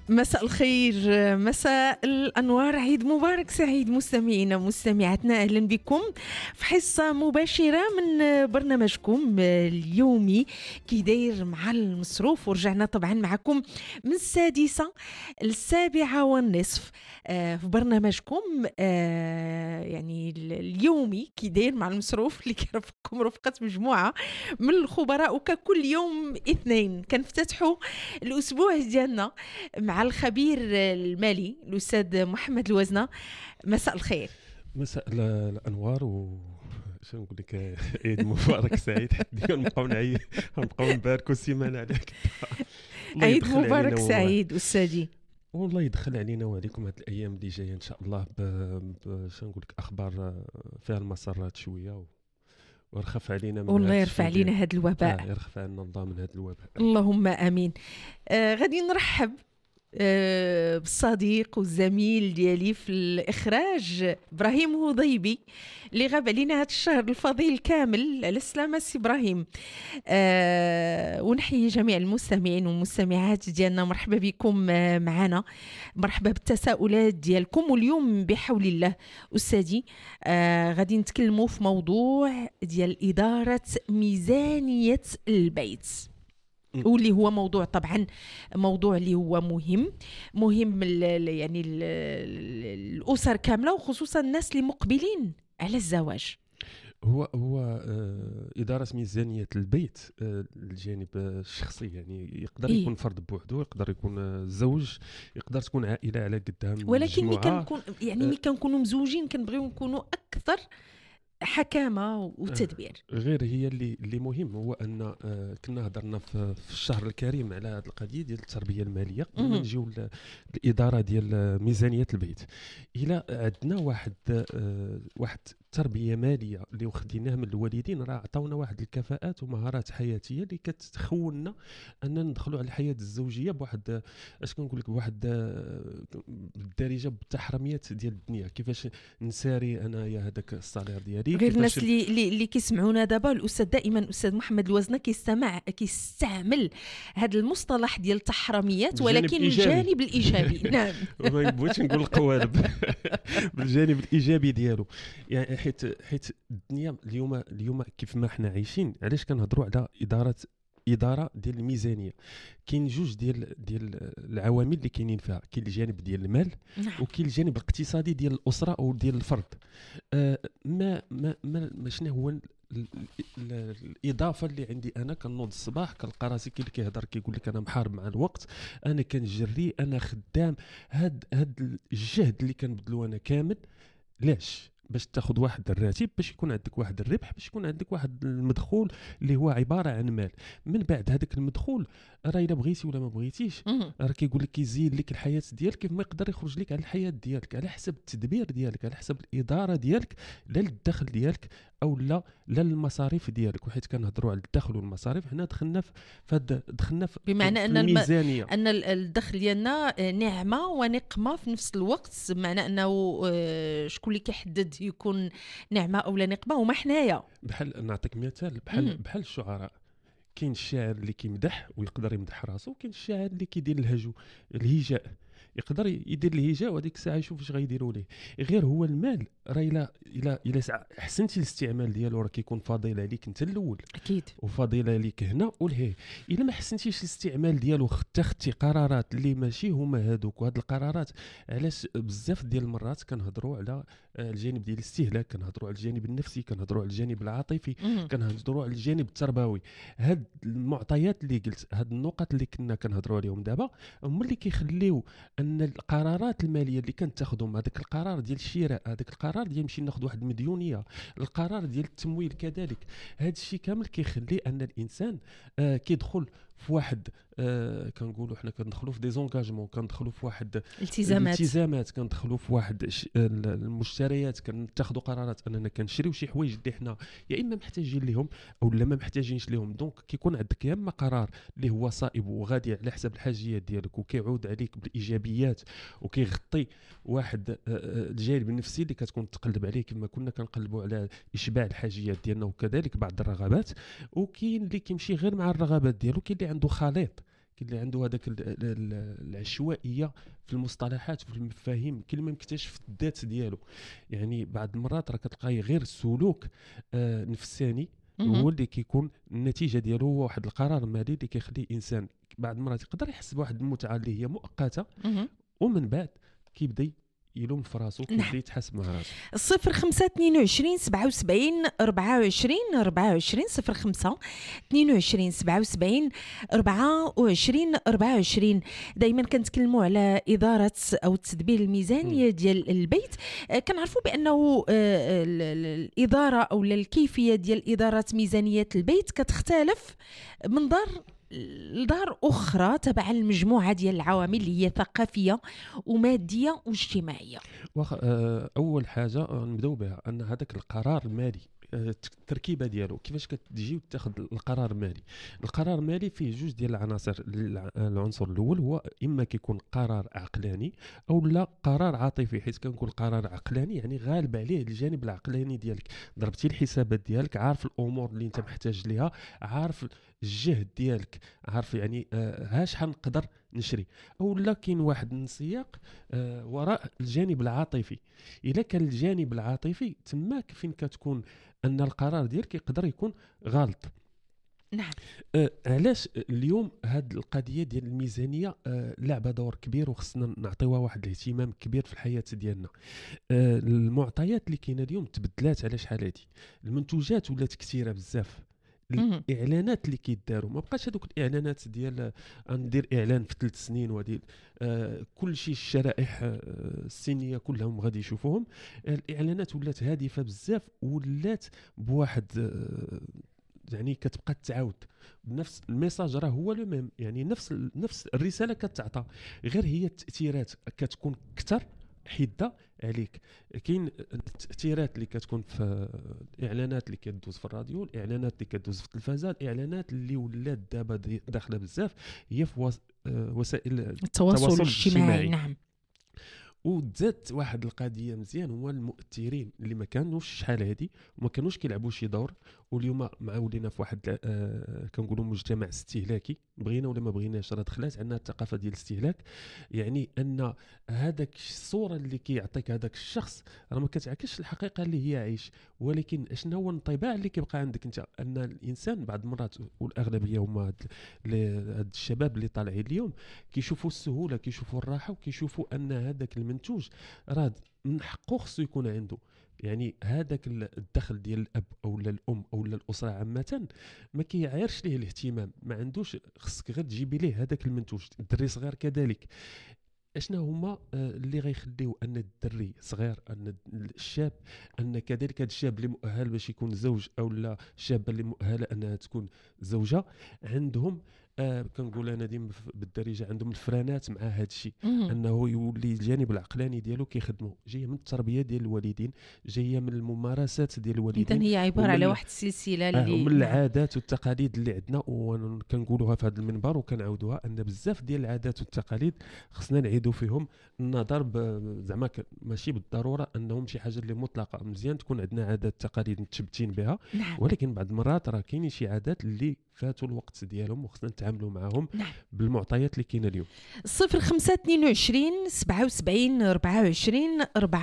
مساء الخير، مساء الأنوار، عيد مبارك سعيد مستمعينا مستمعاتنا. أهلا بكم في حصة مباشرة من برنامجكم اليومي كي داير مع المصروف. ورجعنا طبعا معكم من 6 ل7:15 في برنامجكم يعني اليومي كي داير مع المصروف اللي كيرافقكم رفقة مجموعة من الخبراء. وككل يوم اثنين كنفتتحوا الأسبوع ديالنا مع الخبير المالي الأستاذ محمد الوزنة. مساء الخير. مساء الأنوار شنو نقول لك، عيد مبارك سعيد. نبقاو نباركوا السيمانه عليك. عيد مبارك سعيد أستاذي. والله يدخل علينا وعليكم هذه الايام اللي جايه ان شاء الله شنو نقول لك، اخبار فيها المسرات شويه ويرخف علينا من والله يرفع علينا هذا الوباء. يرخف عنا الله من هذا الوباء، اللهم امين. غادي نرحب بالصديق والزميل ديالي في الإخراج إبراهيم هضيبي اللي غاب علينا هذا الشهر الفضيل كامل. على السلامة سي إبراهيم. ونحيي جميع المستمعين والمستمعات ديالنا. مرحبا بكم معنا، مرحبا بالتساؤلات ديالكم. واليوم بحول الله أستاذي غادي نتكلموا في موضوع ديال إدارة ميزانية البيت، واللي هو موضوع طبعا موضوع اللي هو مهم يعني الأسر كاملة، وخصوصا الناس اللي مقبلين على الزواج. هو إدارة ميزانية البيت الجانب الشخصي، يعني يقدر يكون فرد بوحده، يقدر يكون زوج، يقدر تكون عائلة على قدها، ولكن ملي كنكون يعني ملي كنكونوا مزوجين كنبغيو نكونوا أكثر حكامة وتدبير. غير هي اللي مهم هو ان كنا هضرنا في الشهر الكريم على هذه القضيه ديال التربيه الماليه. قبل ما نجيو الاداره ديال ميزانيه البيت، الى عندنا واحد تربيه ماليه اللي وخديناها من الوالدين، راه عطاونا واحد الكفاءات ومهارات حياتيه اللي كتخولنا ان ندخلوا على الحياه الزوجيه بواحد اش كنقول لك، بواحد بالدارجه بالتحرميات ديال الدنيا. كيفاش نساري انايا هذاك الصالير ديالي. غير الناس اللي كيسمعونا دابا، الاستاذ دائما الاستاذ محمد الوزنه كيستعمل هذا المصطلح ديال التحرميات، ولكن الجانب الايجابي. نعم، ما بغيتش نقول القوالب بالجانب الايجابي ديالو. يعني حيت الدنيا اليوم كيف ما احنا عايشين، علاش كنهضروا على اداره ديال الميزانيه؟ كاين جوج ديال العوامل اللي كاينين فيها. كاين الجانب ديال المال، وكاين الجانب الاقتصادي ديال الاسره او ديال الفرد. ما شنو هو الاضافه اللي عندي انا؟ كنوض الصباح كنلقى راسي كيهضر كيقول لك انا محارب مع الوقت، انا كنجري، انا خدام. هاد الجهد اللي كنبذلو انا كامل، لاش؟ باش تاخذ واحد الراتب، باش يكون عندك واحد الربح، باش يكون عندك واحد المدخول اللي هو عباره عن مال. من بعد هذاك المدخول راه الا بغيتي ولا ما بغيتيش، راه كيقول لك كيزيد لك الحياه ديالك كيف ما يقدر يخرج لك على الحياه ديالك، على حسب التدبير ديالك، على حسب الاداره ديالك، لا للدخل ديالك او لا للمصاريف ديالك. وحيت كنهضروا على الدخل والمصاريف، حنا دخلنا في بمعنى ان الميزانيه، ان الدخل ديالنا نعمه ونقمه في نفس الوقت. بمعنى انه شكون اللي كيحدد يكون نعمه او لا نقمه؟ وما حنايا. بحال نعطيك مثال، بحال الشعراء. كاين الشاعر اللي كيمدح ويقدر يمدح راسو، وكاين الشاعر اللي كيدير الهجاء يقدر يدير الهجاء، وهذيك الساعه يشوف اش غيديروا ليه. غير هو المال راه الا احسنتي الاستعمال ديالو راه كيكون فضيله عليك انت الاول، اكيد، وفضيله ليك هنا ولهيه. الا ما حسنتيش الاستعمال ديالو، اتخذتي قرارات اللي ماشي هما هذوك، وهاد القرارات علاش بزاف ديال المرات كنهضروا على الجانب ديال الاستهلاك، كنهضروا على الجانب النفسي، كنهضروا على الجانب العاطفي، كنهضروا على الجانب التربوي. هاد المعطيات اللي قلت، هاد النقط اللي كنا كنهضروا عليهم دابا، هما اللي كيخليو ان القرارات الماليه اللي كنتاخذهم، هذاك القرار ديال الشراء، هذاك القرار ديال نمشي ناخذ واحد المديونيه، القرار ديال التمويل كذلك، هذا الشيء كامل كيخلي ان الانسان كيدخل في واحد كنقولوا حنا كندخلوا في ديزونغاجمون، كندخلوا في واحد التزامات، كندخلوا في واحد المشتريات، كنتاخذوا قرارات اننا كنشريو شي حوايج اللي حنا يا اما محتاجين لهم او لا ما محتاجينش لهم. دونك كيكون عندك يا اما قرار اللي هو صائب وغادي على حسب الحاجيات ديالك وكيعود عليك بالايجابيات وكيغطي واحد الجانب النفسي اللي كتكون تقلب عليه، كما كنا كنقلبوا على اشباع الحاجيات ديالنا وكذلك بعض الرغبات. وكاين اللي كيمشي غير مع الرغبات ديالو، كاين اللي عنده خليط، كاين اللي عنده هذاك العشوائيه في المصطلحات وفي المفاهيم، كل ما مكتشف الذات ديالو. يعني بعض المرات راه كتلقاي غير السلوك نفساني هو اللي كيكون النتيجه ديالو هو واحد القرار مالي اللي كيخلي انسان بعض المرات يقدر يحس بواحد المتعه اللي هي مؤقته، ومن بعد كيبدا يلوم في راسو، كيبدا يتحاسب مع راسو. 0522 77 24 24 05 22 77 24 24. دائما كنتكلموا على اداره او تدبير الميزانيه ديال البيت. كنعرفوا بانه الاداره او الكيفيه ديال اداره ميزانيه البيت كتختلف من دار أخرى تبع المجموعة ديال العوامل اللي هي ثقافية ومادية واجتماعية. أول حاجة نبداو بها أن هذاك القرار المالي، التركيبه ديالو كيفاش كتجي وتاخذ القرار المالي. القرار المالي فيه جوج ديال العناصر. العنصر الاول هو اما كيكون قرار عقلاني او لا قرار عاطفي. حيت كنقول قرار عقلاني يعني غالب عليه الجانب العقلاني ديالك، ضربتي الحسابات ديالك، عارف الامور اللي انت محتاج ليها، عارف الجهد ديالك، عارف يعني شحال نقدر نشري. او لا كاين واحد السياق وراء الجانب العاطفي. الا كان الجانب العاطفي تماك فين كتكون ان القرار ديالك يقدر يكون غلط. نعم. علاش اليوم هاد القضيه ديال الميزانيه لعبه دور كبير وخصنا نعطيوها واحد الاهتمام كبير في الحياه ديالنا. المعطيات اللي كاينه اليوم تبدلات على شحال هادي، المنتوجات ولات كثيره بزاف، الاعلانات اللي كيداروا ما بقاش هذوك الاعلانات ديال ندير اعلان في 3 سنين ودير كل شيء. الشرائح السنيه كلهم غادي يشوفوهم. الاعلانات ولات هادفه بزاف، ولات بواحد يعني كتبقى تعاود بنفس الميساج، راه هو لو ميم، يعني نفس الرساله كتعطى، غير هي التاثيرات كتكون اكثر حده عليك. كاين التاثيرات اللي كتكون في الاعلانات اللي كتدوز في الراديو، الاعلانات اللي كتدوز في التلفازات، الاعلانات اللي ولات دابا داخله بزاف هي في وسائل التواصل الاجتماعي. نعم. وزادت واحد القضيه مزيان، هو المؤثرين اللي ما كانوش شحال هادي وما كانوش كيلعبوا شي دور، واليوم معولين في واحد كنقولوا مجتمع استهلاكي، بغينا ولا ما بغيناش راه دخلات عندنا الثقافه ديال الاستهلاك. يعني ان هذاك الصوره اللي كيعطيك هذاك الشخص راه ما كتعكسش الحقيقه اللي هي عايش. ولكن اشنا هو الانطباع اللي كيبقى عندك انت، ان الانسان بعض المرات والاغلبيه هما هاد الشباب اللي طالعين اليوم كيشوفوا السهوله، كيشوفوا الراحه، وكيشوفوا ان هذاك المنتوج راه من حقه خصو يكون عنده. يعني هذاك الدخل ديال الاب او الام او الاسره عامه ما كيعيرش ليه الاهتمام، ما عندوش. خصك غير تجيبي ليه هذاك المنتوج. الدري صغير كذلك. اشنا هما اللي غيخليو ان الدري صغير، ان الشاب، ان كذلك هذا الشاب اللي مؤهل باش يكون زوج او لا الشابه اللي مؤهله انها تكون زوجه، عندهم كنقول انا ديما بالدارجه عندهم الفرانات مع هذا الشيء، انه يولي الجانب العقلاني ديالو كيخدموا، جايه من التربيه ديال الوالدين، جايه من الممارسات ديال الوالدين. اذا هي عباره على واحد السلسله اللي ومن العادات والتقاليد اللي عندنا. وكنقولوها في هذا المنبر وكنعاودوها ان بزاف ديال العادات والتقاليد خصنا نعيدوا فيهم النظر، زعما ماشي بالضروره انهم شي حاجه اللي مطلقه. مزيان تكون عندنا عادات تقاليد متشبتين بها، نعم. ولكن بعض المرات راه كاينين شي عادات اللي فاتوا الوقت ديالهم وخصنا نتعاملوا معهم، نعم. بالمعطيات اللي كاينه اليوم. 0522 77 24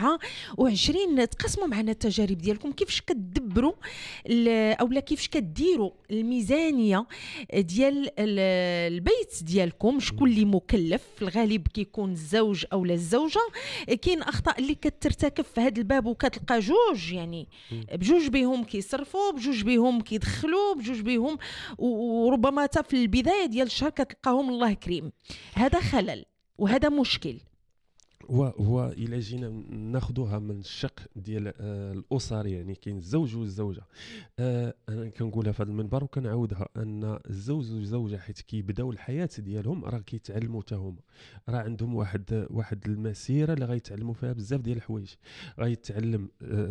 24. تقسموا معنا التجارب ديالكم، كيفاش كتدبروا اولا كيفاش كديروا الميزانيه ديال البيت ديالكم. شكون اللي مكلف؟ في الغالب كيكون الزوج او لا الزوجه. كاين اخطاء اللي كترتكب في هذا الباب وكتلقى جوج، يعني بجوج بهم كيصرفوا، بجوج بهم كيدخلوا، بجوج بهم، وربما حتى في البدايه ديال الشهر كتلقاهم الله كريم. هذا خلل وهذا مشكل. هو الى جينا ناخذوها من الشق ديال الاسر، يعني كاين الزوج والزوجه. انا كنقولها في هذا المنبر وكنعاودها، ان الزوج والزوجه حيت كيبداو الحياه ديالهم راه كيتعلموا حتى هما، راه عندهم واحد المسيره اللي غيتعلموا فيها بزاف ديال الحوايج. غيتعلم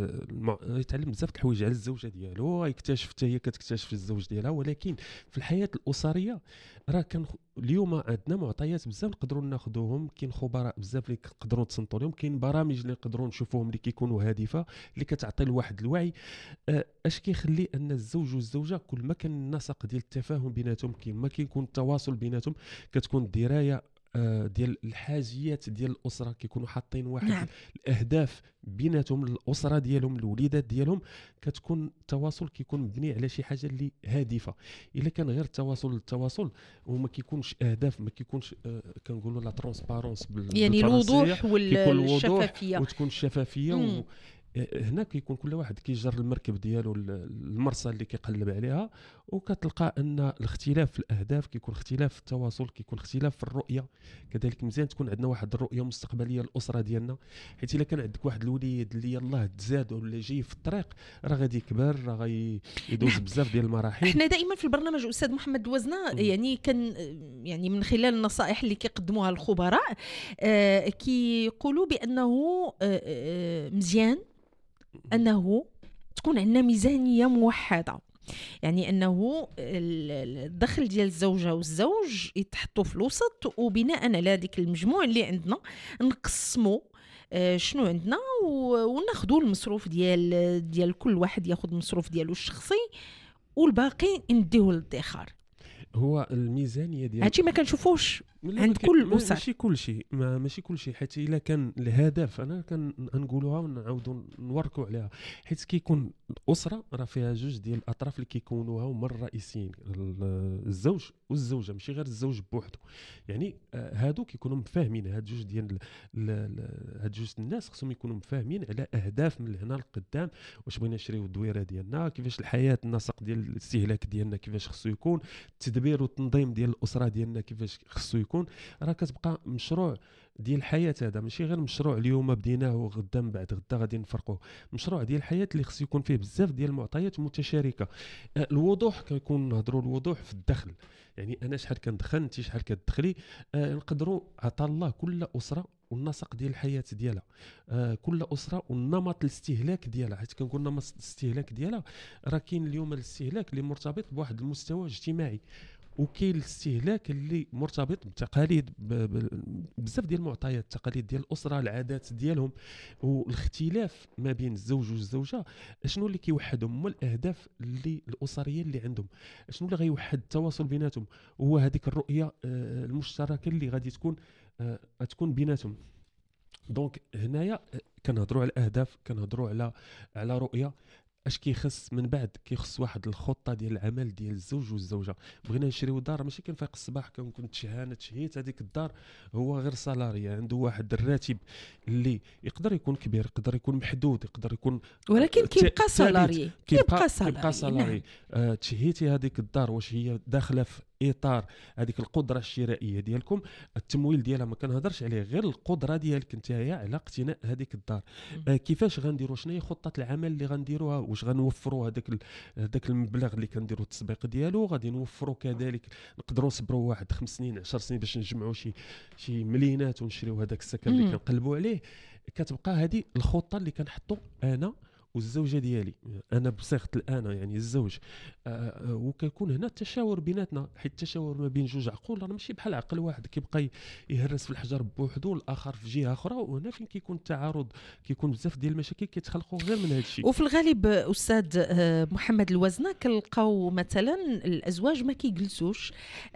بزاف د الحوايج على الزوجه ديالو، غيكتشف حتى هي كتكتشف الزوج ديالها. ولكن في الحياه الاسريه راه كان اليوم عندنا معطيات بزاف نقدروا ناخذوهم. كاين خبراء بزاف اللي نقدروا نتصنتوا لهم، كاين برامج اللي نقدروا نشوفوهم اللي كيكونوا هادفه اللي كتعطي لواحد الوعي. اش كيخلي ان الزوج والزوجه كل ما كان النسق ديال التفاهم بيناتهم، كيما كيكون التواصل بيناتهم، كتكون الدرايه ديال الحاجيات ديال الاسره، كيكونوا حاطين واحد نعم. الاهداف بيناتهم، الاسره ديالهم، الوليدات ديالهم، كتكون التواصل كيكون مبني على شي حاجه اللي هادفه. الا كان غير التواصل وما كيكونش اهداف، ما كيكونش كنقولوا لا ترونسبارونس يعني الوضوح كيكون الوضوح والشفافيه. وتكون الشفافيه مم. هنا كيكون كل واحد كيجر المركب ديالو المرسى اللي كيقلب عليها، وكتلقى ان الاختلاف في الاهداف كيكون اختلاف في التواصل، كيكون اختلاف في الرؤيه. كذلك مزيان تكون عندنا واحد الرؤيه مستقبليه للاسره ديالنا، حيت الا كان عندك واحد الوليد اللي يلاه تزاد ولا جاي في الطريق، راه غادي يكبر، راه غيدوز بزاف ديال المراحل. احنا دائما في البرنامج استاذ محمد الوزنه يعني كان يعني من خلال النصائح اللي كيقدموها الخبراء كيقولوا بانه مزيان انه تكون عندنا ميزانيه موحده، يعني انه الدخل ديال الزوجه والزوج يتحطوا في الوسط، وبناء على هذيك المجموع اللي عندنا نقسموا شنو عندنا وناخذوا المصروف ديال كل واحد ياخذ المصروف ديالو الشخصي، والباقي نديوه للادخار. هو الميزانيه ديال هادشي ما كنشوفوش عند كل الاسر. ماشي كل شيء حيت الا كان الهدف، انا كنقولوها ونعاودوا نوركوا عليها، حيت كيكون الاسره راه فيها جوج ديال الاطراف اللي كيكونوها هما الرئيسيين، الزوج والزوجه، ماشي غير الزوج بوحدو. يعني هادو كيكونوا مفاهمين، هاد جوج ديال هاد جوج الناس خصهم يكونوا مفاهمين على اهداف من هنا لقدام، واش بغينا نشريو الدويره ديالنا، كيفاش الحياه، النسق ديال الاستهلاك ديالنا كيفاش خصو يكون، التدبير والتنظيم ديال الاسره ديالنا كيفاش خصو يكون. راه كتبقى مشروع ديال الحياه، هذا ماشي غير مشروع اليوم بديناه وغدا من بعد غدا غادي نفرقوه، مشروع ديال الحياه اللي خص يكون فيه بزاف ديال المعطيات متشاركه. الوضوح كيكون نهضروا الوضوح في الدخل، يعني انا شحال كندخل، انت شحال كتدخلي. نقدروا عطا الله كل اسره والنسق ديال الحياه ديالها، كل اسره والنمط الاستهلاك ديالها، حيت كنقول نمط الاستهلاك ديالها راه كاين اليوم الاستهلاك اللي مرتبط بواحد المستوى اجتماعي، وكاين الاستهلاك اللي مرتبط بتقاليد، بزاف ديال المعطيات، التقاليد ديال الاسره، العادات ديالهم، والاختلاف ما بين الزوج والزوجه. شنو اللي كيوحدهم؟ هما الاهداف اللي الاسريه اللي عندهم. شنو اللي غيوحد التواصل بيناتهم؟ هو هذيك الرؤيه المشتركه اللي غادي تكون بيناتهم. دونك هنايا كنهضروا على الاهداف، كنهضروا على رؤيه. اش كيخص من بعد؟ كيخص واحد الخطه ديال العمل ديال الزوج والزوجه. بغينا نشريو دار، ماشي كنفيق الصباح كنكون تشهيت هذيك الدار، هو غير سالاري، عنده واحد الراتب اللي يقدر يكون كبير، يقدر يكون محدود، يقدر يكون، ولكن كيبقى سالاري، كيبقى سالاري. نعم. تشهيتي هذيك الدار، واش هي داخله في اطار هذيك القدره الشرائيه ديالكم؟ التمويل ديالها ما كنهضرش عليه، غير القدره ديالك نتايا على اقتناء هذيك الدار. كيفاش غنديروا؟ شنو هي خطه العمل اللي غنديروها؟ واش غنوفروا هذاك المبلغ اللي كنديروا التسبيق ديالو؟ غادي نوفروا كذلك، نقدروا نصبروا واحد 5 سنين 10 سنين باش نجمعوا شي مليونات ونشريو هذاك السكن اللي كنقلبوا عليه. كتبقى هذه الخطه اللي كنحطوا انا والزوجه ديالي، انا بصيغه الانا يعني الزوج. وكيكون هنا التشاور بيناتنا، حيت التشاور ما بين جوج عقول راه ماشي بحال عقل واحد كيبقى يهرس في الحجر بوحدو والاخر في جهه اخرى، وهنا فين كيكون التعارض، كيكون بزاف ديال المشاكل كيتخلقوا غير من هذا الشيء. وفي الغالب استاذ محمد الوزنه كنلقاو مثلا الازواج ما كيجلسوش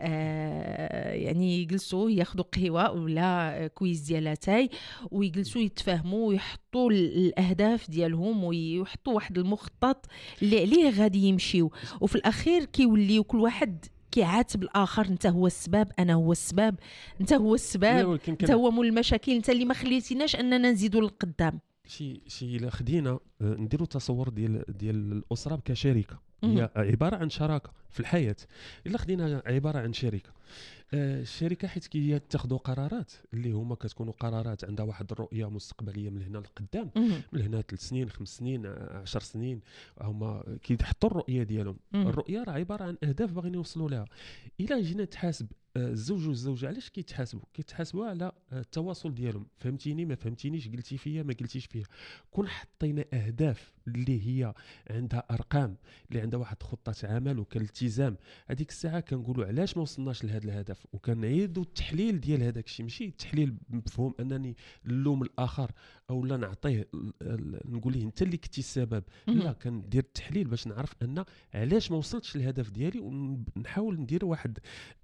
يعني يجلسوا ياخذوا قهوه ولا كويس ديال اتاي ويجلسوا يتفاهموا ويحطوا الاهداف ديالهم ويحطوا واحد المخطط اللي عليه غادي يمشيو، وفي الاخير كيوليو كل واحد كيعاتب الاخر، انت هو السبب، انا هو السبب، انت هو السبب، انت هو مول المشاكل، انت اللي ما خليتيناش اننا نزيدوا للقدام. شي الا خدينا نديروا تصور ديال الاسره كشركه، هي عباره عن شراكه في الحياه. الا خدينا عباره عن شركه، الشركه حيت كيتخذوا قرارات اللي هما كتكونوا قرارات عندها واحد الرؤيه مستقبليه من هنا لقدام، من هنا 3 سنين 5 سنين 10 سنين، هما كيحطوا الرؤيه ديالهم. الرؤيه راه عباره عن اهداف باغيين يوصلوا لها. الا جينا تحاسب الزوج والزوجه، علاش كيتحاسبوا على التواصل ديالهم؟ فهمتيني ما فهمتينيش، قلتي فيا ما قلتيش فيا. كون حطينا اهداف اللي هي عندها ارقام، اللي عندها واحد خطه عمل وكالالتزام، هذيك الساعه كنقولوا علاش ما وصلناش لهذا هذا الهدف، وكنعيدوا التحليل ديال هذاك الشيء، ماشي التحليل بمفهوم انني نلوم الاخر او لا نعطيه نقول ليه انت اللي كنتي السبب، لا كندير التحليل باش نعرف ان علاش ما وصلتش للهدف ديالي، ونحاول ندير واحد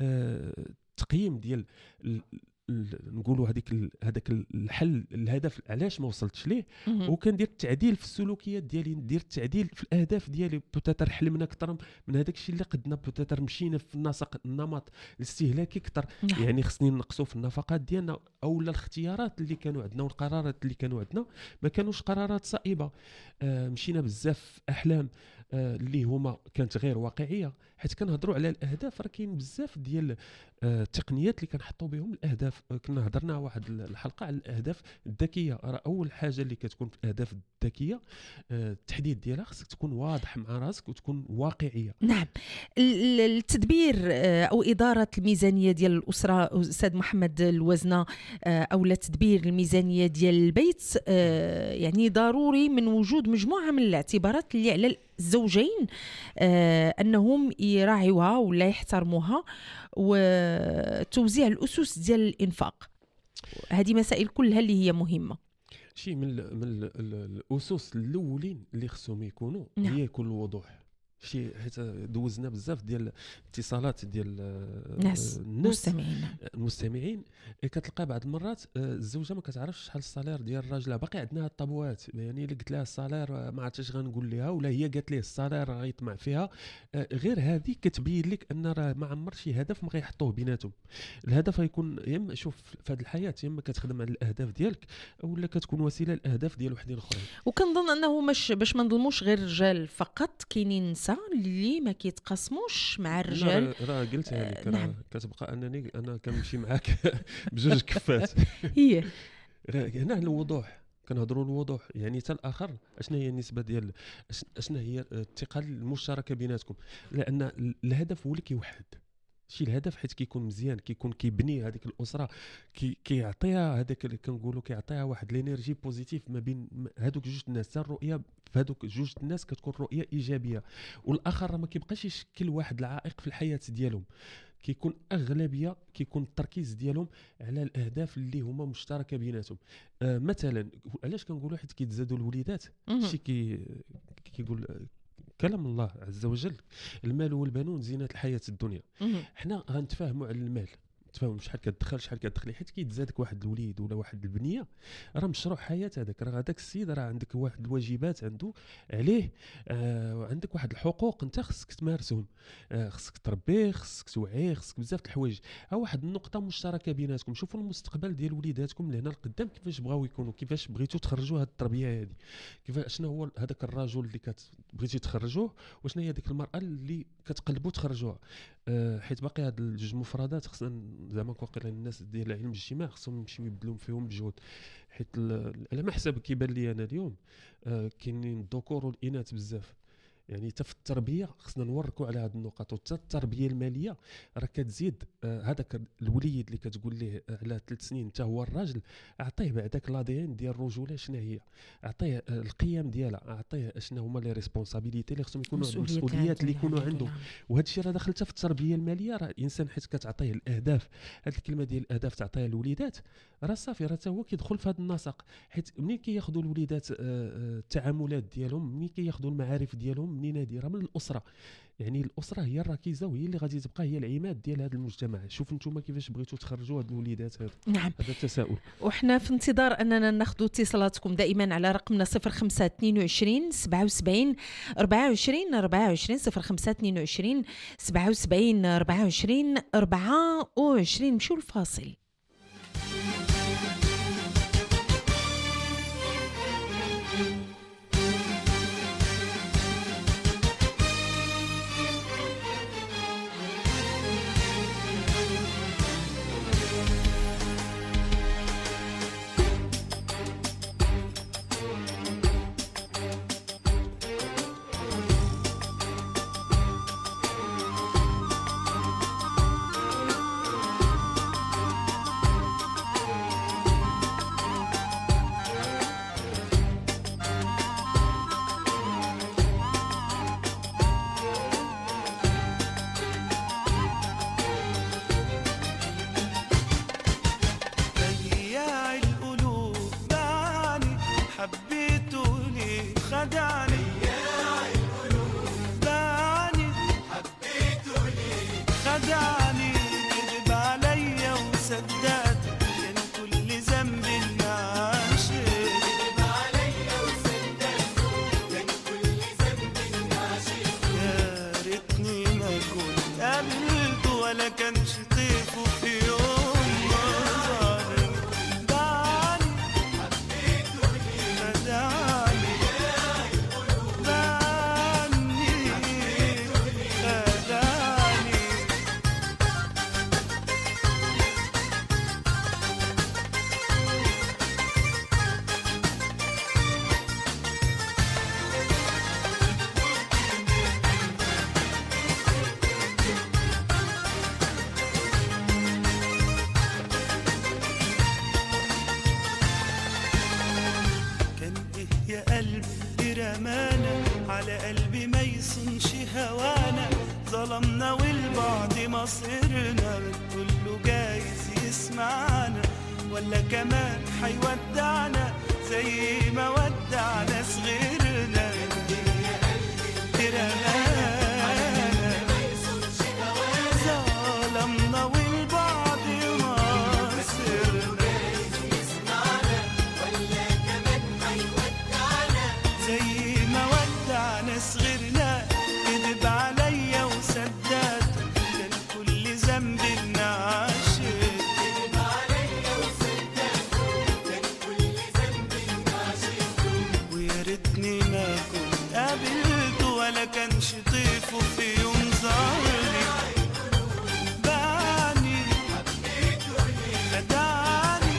تقييم ديال نقولوا هذاك الحل الهدف علاش ما وصلتش ليه، وكندير التعديل في السلوكيات ديالي، ندير التعديل في الاهداف ديالي، بوتيتر حلمنا اكثر من هذاك الشيء اللي قدنا، بوتيتر مشينا في النمط الاستهلاكي اكثر، يعني خصني نقصوا في النفقات ديالنا، او الاختيارات اللي كانوا عندنا والقرارات اللي كانوا عندنا ما كانوش قرارات صائبه، مشينا بزاف احلام اللي هما كانت غير واقعيه، حيت كنهضروا على الاهداف راه كاين بزاف ديال التقنيات اللي كنحطوا بهم الاهداف. كنا هضرنا واحد الحلقه على الاهداف الذكيه، راه اول حاجه اللي كتكون في الاهداف الذكيه التحديد ديالها خصك تكون واضح مع راسك وتكون واقعيه. نعم. التدبير او اداره الميزانيه ديال الاسره استاذ محمد الوزنه، او تدبير الميزانيه ديال البيت، يعني ضروري من وجود مجموعه من الاعتبارات اللي على الزوجين انهم يراعيوها ولا يحترموها، وتوزيع الاسس ديال الانفاق. هذه مسائل كلها اللي هي مهمه. شيء من الاسس الاولين اللي خصهم يكونوا هي يكون الوضوح. شيء حيت دوزنا بزاف ديال الاتصالات ديال الناس المستمعين كتلقى بعض المرات الزوجه ما كتعرفش شحال الصالير ديال الراجل، باقي عندنا الطابوات، يعني اللي قلت لها الصالير ما عرفتش غنقول لها، ولا هي قالت ليه الصالير غيطمع فيها. غير هذه كتبين لك ان راه ما عمر شي هدف ما غيحطوه بيناتهم. الهدف غيكون يا اما شوف في هذه الحياه يا اما كتخدم على الاهداف ديالك ولا كتكون وسيله لاهداف ديال وحدين اخرين. وكنظن انه باش ما نظلموش غير الرجال فقط، كاينين نساء اللي ما كيتقاسموش مع الرجال. راه قلتها لك، راه كتبقى انني انا كنمشي معاك بجوج كفات. هي هنا الوضوح، كنهضروا الوضوح، يعني حتى الاخر اشنا هي النسبه ديال اشنا هي الثقه المشتركه بيناتكم، لان الهدف هو اللي كيوحد شي الهدف، حيت كيكون مزيان، كيكون كيبني هذيك الاسره، كيعطيها هذاك اللي كنقولوا كيعطيها واحد الانرجي بوزيتيف ما بين هذوك جوج الناس. حتى الرؤيه في هذوك جوج الناس كتكون رؤيه ايجابيه، والاخر ما كيبقاش يشكل واحد العائق في الحياه ديالهم، كيكون اغلبيه كيكون التركيز ديالهم على الاهداف اللي هما مشتركه بيناتهم. مثلا علاش كنقولوا حيت كيتزادوا الوليدات، شي كيقول كلام الله عز وجل المال والبنون زينة الحياة الدنيا. حنا غنتفاهموا على المال، تفهم شحال كتدخل شحال كتدخلي، حيت كيتزادك واحد الوليد ولا واحد البنيه راه مشروع حياه هذاك، راه هذاك السيد راه عندك واحد الواجبات عنده عليه، عندك واحد الحقوق انت خصك تمارسهم، خصك تربيه، خصك توعيه، خصك بزاف د الحوايج. ها واحد النقطه مشتركه بيناتكم. شوفوا المستقبل ديال وليداتكم لهنا لقدام كيفاش بغاو يكونوا، كيفاش بغيتوا تخرجوا هذه التربيه هذه، كيفاش شنو هو هذاك الرجل اللي بغيتي تخرجوه، وشنو هي ديك المراه اللي كتقلبوا تخرجوها. حيت باقي هاد الجوج مفردات خصنا زعما واقيلا الناس ديال علم الاجتماع خصهم يمشيو يبذلوا فيهم الجهد، حيت على ما حسب كيبان لي انا اليوم كاينين الذكور والاناث بزاف، يعني حتى في التربيه خصنا نوركوا على هذه النقط. وحتى التربيه الماليه راه كتزيد هذاك الوليد اللي كتقول ليه على 3 سنين حتى هو الراجل، اعطيه بعداك لادين ديال الرجوله شنو هي، اعطيه القيم ديالها، اعطيه شنو هما لي ريسبونسابيلتي اللي خصهم يكونوا المسؤوليات اللي يكونوا عنده. وهذا الشيء راه داخل حتى في التربيه الماليه. راه الانسان حيت كتعطيه الاهداف، هذه الكلمه ديال الاهداف تعطيها للوليدات، راه صافي راه حتى هو كيدخل في هذا النسق. حيت منين كياخذوا الوليدات التعاملات ديالهم، منين كياخذوا المعارف ديالهم منين هذه راه من الاسره. يعني الاسره هي الركيزه وهي اللي غادي تبقى هي العماد ديال هذا المجتمع. شوف نتوما كيفاش بغيتوا تخرجوا هاد الوليدات هذو. نعم. هذا التساؤل. وحنا في انتظار اننا ناخذ اتصالاتكم دائما على رقمنا 0522 77 24 24 0522 77 24 24. مشوا الفاصل. ولا كانش طيفه في يوم ظهر. دعني خدعني على قلبي ما يصنش هوانا، ظلمنا والبعد مصيرنا، كله جايز يسمعنا ولا كمان حيودعنا زي ما ودعنا صغيرنا. ظلمنا والبعد مصيرنا زي ما ودعنا صغيرنا. كذب عليا وسداد كان كل ذنب النعاشق. كذب عليا وسداد كان كل ذنب النعاشق. ويا ريتني ما كنت قابلته ولا كانش طيفه في يوم ظهري. بعني خدعني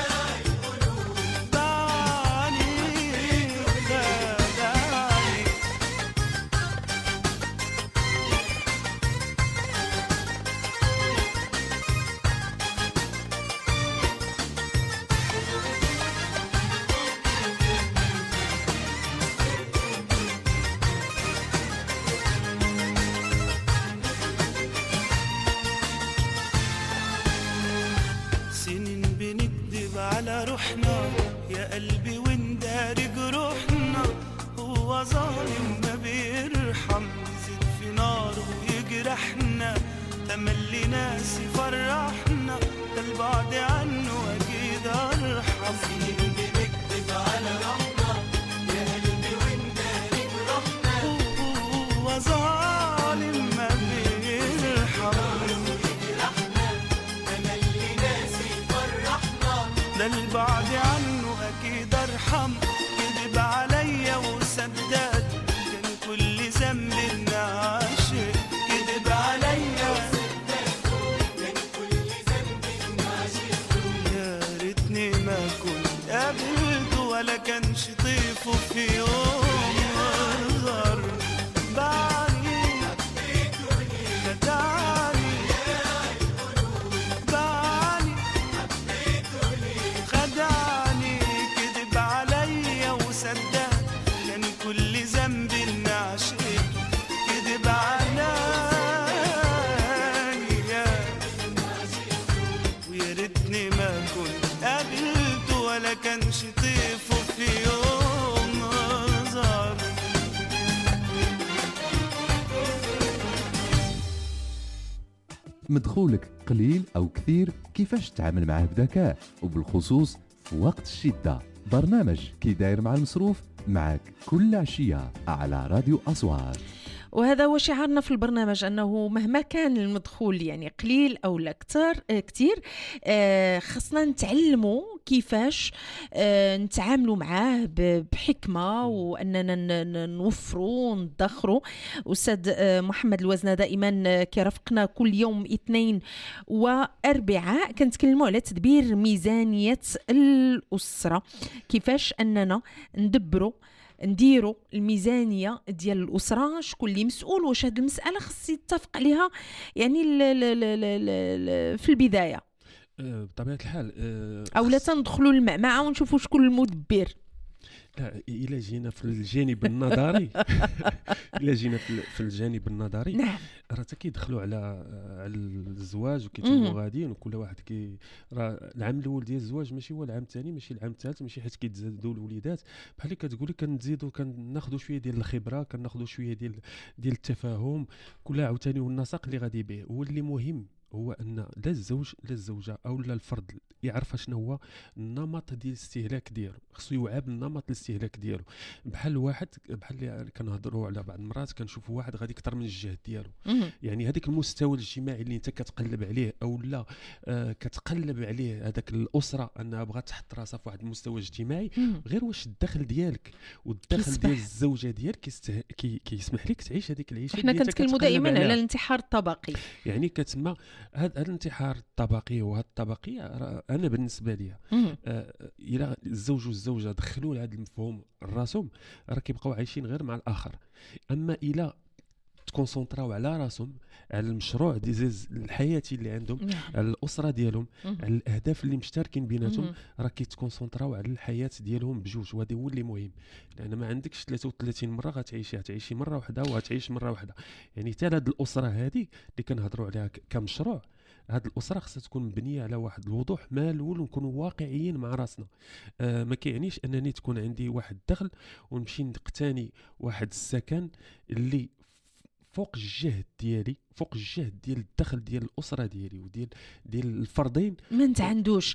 على روحنا يا قلبي ونداري جروحنا. هو ظالم ما بيرحم، يزيد في ناره ويجرحنا. تملي ناس يفرحنا، ده البعد عنه اكيد ارحم. بنكتب على روحنا يا قلبي ونداري جروحنا. هو ظالم ما بيرحم، ده البعد عنه اكيد ارحم. كذب عليا وسداد كان كل ذنب النعاشق. كذب عليا وسداد كان كل ذنب النعاشق. يا ريتني ما كنت قابلته ولا كانش طيفه في يوم ظهر. بعني خدعني كذب عليا وسداد كان كل ذنب النعاشق. كذب عليا ويا ريتني ما كنت قابلته ولا كانش طيفه في يوم ظهر. مدخولك قليل أو كثير، كيفاش تتعامل معاه بذكاء وبالخصوص في وقت الشدة. برنامج كي داير مع المصروف معك كل عشية على راديو أصوات. وهذا هو شعارنا في البرنامج، أنه مهما كان المدخول يعني قليل أو لا كتير خصنا نتعلموا كيفاش نتعاملوا معاه بحكمة، وأننا نوفروا وندخروا. أستاذ محمد الوزنة دائما كيرافقنا كل يوم اثنين وأربعاء، كنتكلموا على تدبير ميزانية الأسرة، كيفاش أننا نديروا الميزانيه ديال الاسره، شكون اللي مسؤول، واش هذه المساله خص يتفق عليها يعني في البدايه بطبيعه الحال. او لا تندخلوا المعمعه ونشوفوا شكون المدبر. لا، إلا جينا في الجانب النظري إلا جينا في الجانب النظري، نعم، راه كيدخلوا على الزواج وكيتموا غاديين، وكل واحد راه العام الاول ديال الزواج ماشي هو العام الثاني، ماشي العام الثالث، ماشي حيت كيتزادوا الوليدات. بحال اللي كتقولي كنزيدوا كناخذوا شويه ديال الخبره، كناخذوا شويه ديال التفاهم، كلها عاوتاني والنسق اللي غادي به هو اللي مهم. هو ان لا الزوج لا الزوجه او لا الفرد يعرف شنو هو النمط ديال الاستهلاك ديالو، خصو يوعى بالنمط الاستهلاك ديالو. بحال واحد بحال اللي كنهضروا على بعض المرات كنشوفوا واحد غادي اكثر من الجهد ديالو، يعني هذاك المستوى الاجتماعي اللي انت كتقلب عليه او لا كتقلب عليه هذاك الاسره انها بغات تحط راسها في واحد المستوى اجتماعي، غير واش الدخل ديالك والدخل ديال الزوجه ديالك كيسمح لك تعيش هذيك العيشه. حنا كنتكلموا دائما على الانتحار الطبقي، يعني كتسمى هذا الانتحار الطبقي وهذه الطبقيه. انا بالنسبه لي الى الزوج والزوجه دخلوا لهذا المفهوم راسهم راه كيبقاو عايشين غير مع الاخر. اما الى تكونسونطراو على راسهم، على المشروع ديال الحياتي اللي عندهم، على الاسره ديالهم، على الاهداف اللي مشتركين بيناتهم، راه كيتكونسونطراو على الحياه ديالهم بجوج، وهذا هو اللي مهم. لان ما عندكش 33 مره غتعيشي مره واحده وغتعيش مره واحده. يعني حتى هذه الاسره هذه اللي كنهضروا عليها كمشروع، هذه الاسره خصها تكون مبنيه على واحد الوضوح ما الاول، ونكونوا واقعيين مع راسنا. ما كيعنيش انني تكون عندي واحد الدخل ونمشي نقتني واحد السكن اللي فوق الجهد ديالي، فوق الجهد ديال الدخل ديال الاسره ديالي وديال الفردين ما انت عندوش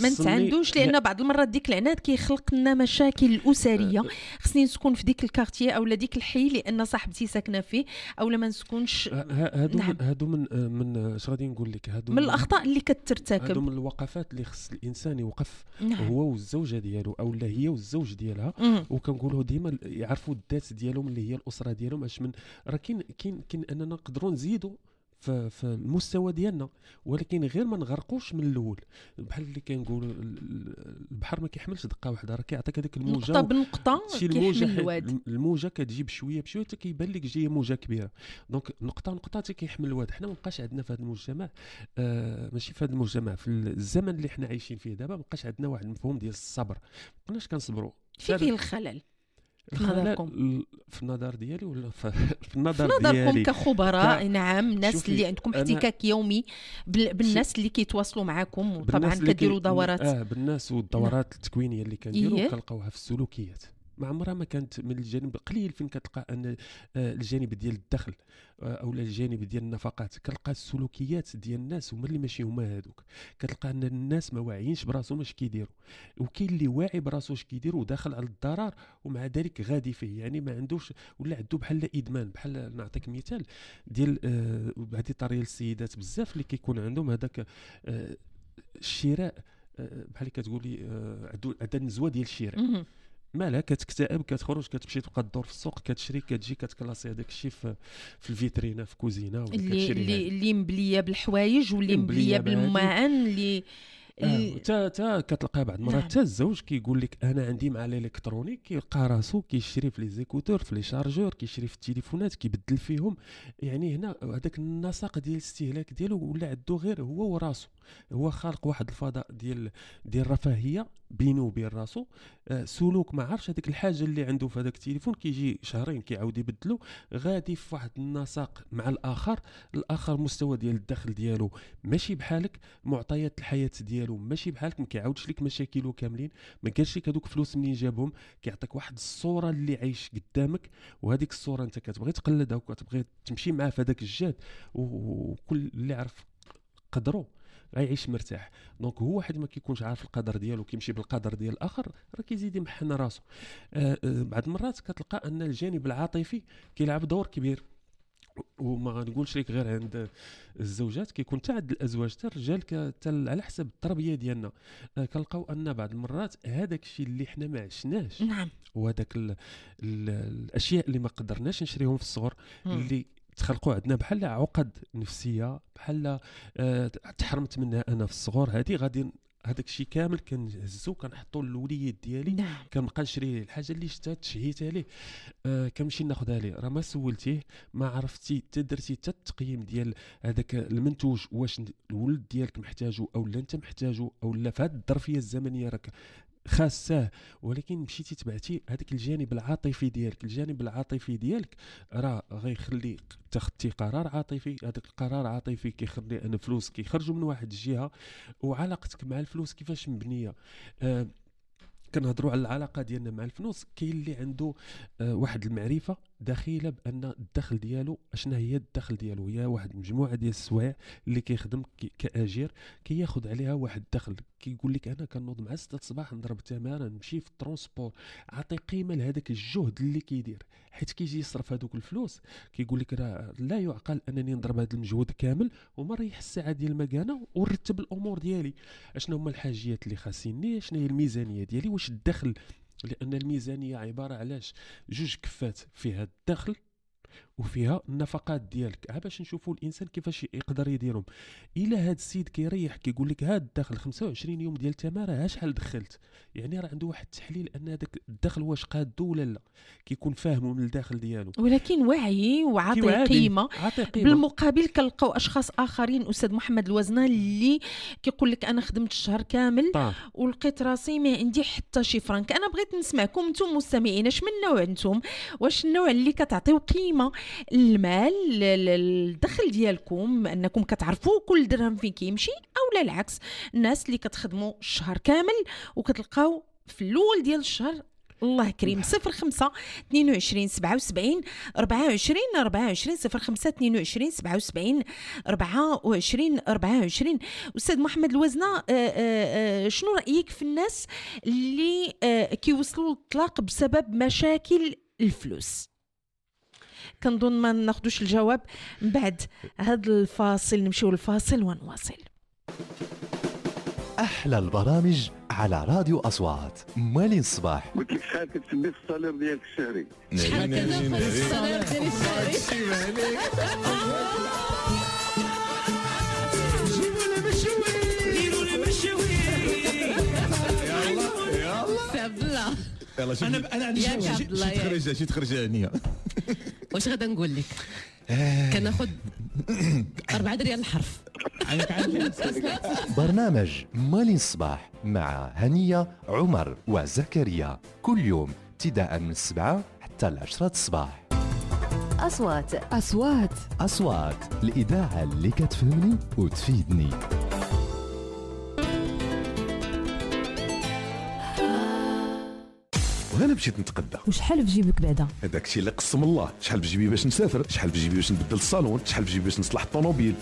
لان بعض المرات ديك العناد كيخلق لنا مشاكل اسريه. خصني نسكن في ديك الكارتيه او ديك الحي لان صاحبتي ساكنه فيه، او ما نسكنش. هادو من اش غادي نقول لك، هادو من الاخطاء اللي كترتكب، هادو من الوقفات اللي خص الانسان يوقف هو والزوجه ديالو او لا هي والزوج ديالها. وكنقولوا ديما يعرفوا الذات ديالهم اللي هي الاسره ديالهم. اش من راه كاين اننا نقدروا نزيدوا في المستوى ديالنا، ولكن غير ما نغرقوش من الاول. بحال اللي كنقولوا البحر ما كيحملش دقه واحده، راه كيعطيك هذيك الموجه نقطه بنقطه كيحمل الواد. الموجه كتجي بشويه بشويه حتى كيبان لك جايه موجه كبيره. دونك نقطه حتى كيحمل الواد. حنا ما بقاش عندنا في هذا المجتمع، ماشي في هذا المجتمع، في الزمن اللي حنا عايشين فيه دابا، ما بقاش عندنا واحد المفهوم ديال الصبر. ما بقناش كنصبروا. فيه الخلل في النظر ديالي ولا في النظر ديالي كخبراء؟ نعم، الناس اللي عندكم احتكاك يومي بالناس اللي كيتواصلوا معكم، وطبعا كديروا دورات بالناس، والدورات التكوينيه اللي كنديروا كنلقاوها في السلوكيات. ما عمرها ما كانت من الجانب قليل فين كتلقى ان الجانب ديال الدخل او الجانب ديال النفقات. كتلقى السلوكيات ديال الناس هما اللي ماشي هما هذوك. كتلقى ان الناس ما واعيينش براسهم اش كيديروا، وكاين اللي واعي براسو اش كيدير وداخل على الضرر ومع ذلك غادي فيه. يعني ما عندوش ولا عنده بحال ادمان. بحال نعطيك مثال ديال هذه طريقه السيدات بزاف اللي كيكون عندهم هذاك الشراء، بحال كتقولي عندها النزوه ديال الشراء. مالها كتكتئب، كتخرج كتمشي تبقى تدور في السوق، كتشري، كتجي كتكلاسي هذاك الشيء في الفيترينا في كوزينه، ولا كتشري اللي مبليه بالحوايج واللي مبليه بالماعن اللي تا كتلقى بعض المرات حتى الزوج كيقول لك انا عندي مع الالكترونيك، كيلقى راسو كيشري في لي زيكوتور، في لي شارجور، كيشري في التليفونات، كيبدل فيهم. يعني هنا هذاك النسق ديال الاستهلاك ديالو ولا عنده غير هو وراسو. هو خالق واحد الفضاء ديال الرفاهيه بينه وبين راسو. سلوك ما عرفش هذيك الحاجه اللي عنده في هذاك التليفون، كيجي شهرين كيعاود يبدلو، غادي في واحد النسق مع الاخر مستوى ديال الدخل ديالو ماشي بحالك، معطيات الحياه ديالو ماشي بحالك، ما كيعاودش لك مشاكله كاملين، ما قالش لك هذوك فلوس منين جابهم. كيعطيك واحد الصوره اللي عايش قدامك، وهذيك الصوره انت كتبغي تقلدها وكتبغي تمشي معاه في هذاك الجهد، وكل اللي عرف قدره غيعيش مرتاح. دونك هو واحد ما كيكونش عارف القدر ديالو كيمشي بالقدر ديال الاخر، راه كيزيد يمحن راسو. بعض المرات كتلقى ان الجانب العاطفي كيلعب دور كبير، وما غنقولش لك غير عند الزوجات، كيكون حتى عند الازواج، حتى الرجال على حسب التربيه ديالنا. كنلقاو ان بعض المرات هذاك الشيء اللي حنا ما عشناش، نعم، وهذاك الاشياء اللي ما قدرناش نشريهم في الصغر، اللي تخلقوا عندنا بحال عقد نفسيه، بحال تحرمت منها انا في الصغر، هذه غادي هذاك الشيء كامل كنهزو كنحطوا للوليد ديالي. نعم. كنبقى نشري الحاجه اللي شتات تشهيتها ليه، كنمشي ناخذها ليه، راه ما سولتيه، ما عرفتي درتي حتى التقييم ديال هذاك المنتوج، واش الولد ديالك محتاجه او لا انت محتاجه، او لا في هذه الظرفيه الزمنيه راك خاصه، ولكن مشيتي تبعتي هذاك الجانب العاطفي ديالك راه غيخلي تاخذتي قرار عاطفي. هذاك القرار العاطفي كيخلي ان فلوس كيخرجوا من واحد الجهه، وعلاقتك مع الفلوس كيفاش مبنيه. كنهضروا على العلاقه ديالنا مع الفلوس. كاين اللي عنده واحد المعرفه دخيله بان الدخل ديالو اشنا هي الدخل ديالو هي واحد مجموعه ديال السوايع اللي كيخدم كاجير كياخذ عليها واحد الدخل. كيقول لك انا كنوض مع 6 الصباح نضرب تماره نمشي في الترونسبور، عطي قيمه لهذاك الجهد اللي كيدير، حيت كيجي يصرف هذوك الفلوس كيقول لك راه لا يعقل انني نضرب هذا المجهود كامل وما نريح الساعه ديال المكانه ونرتب الامور ديالي. اشنو هما الحاجيات اللي خاصيني، شنو هي الميزانيه ديالي، واش الدخل، لان الميزانيه عباره علاش جوج كفات، فيها الدخل وفيها النفقات ديالك، باش نشوفوا الانسان كيفاش يقدر يديرهم. الا هاد السيد كيريح كيقول لك هاد الدخل 25 يوم ديال التماره شحال دخلت، يعني راه عنده واحد التحليل ان هذاك الدخل واش قادو ولا لا، كيكون فاهمه من الداخل ديالو، ولكن واعي وعاطي قيمه. عاطي قيمه. بالمقابل كنلقاو اشخاص اخرين استاذ محمد الوزنه اللي كيقول لك انا خدمت الشهر كامل ولقيت راسي ما عندي حتى شي فرانك. انا بغيت نسمعكم انتم مستمعين، اش من نوع انتم، واش النوع اللي كتعطيو قيمه المال الدخل ديالكم، انكم كتعرفوا كل درهم فين كيمشي، او لا العكس الناس اللي كتخدموا الشهر كامل وكتلقاو في الاول ديال الشهر الله كريم 05 22 77 24 24 05 22 77 24 24. أستاذ محمد الوزنة، شنو رأيك في الناس اللي كيوصلوا للطلاق بسبب مشاكل الفلوس؟ كنظن ما ناخدوش الجواب من بعد هذا الفاصل، نمشيو للفاصل ونواصل. أحلى البرامج على راديو أصوات. مالين الصباح. قلت لك شحال كتسمي في الصالير ديالك الشهري؟ شحال كتاخذ في الصالير ديال الشهري؟ ديروا لي مشوي يلا انا عندي شي تخرج هنيه. واش غادا نقول لك؟ كناخذ 4 ريال الحرف. برنامج مالين الصباح مع هنية عمر وزكريا كل يوم ابتداء من 7 حتى 10 الصباح. أصوات الإذاعة اللي كتفهمني وتفيدني. وانا مشيت نتقدى. وشحال في جيبك بعدا؟ هذاك الشيء اللي قسم الله. شحال في جيبي باش نسافر، شحال في جيبي باش نبدل الصالون، شحال في جيبي باش نصلح الطوموبيل.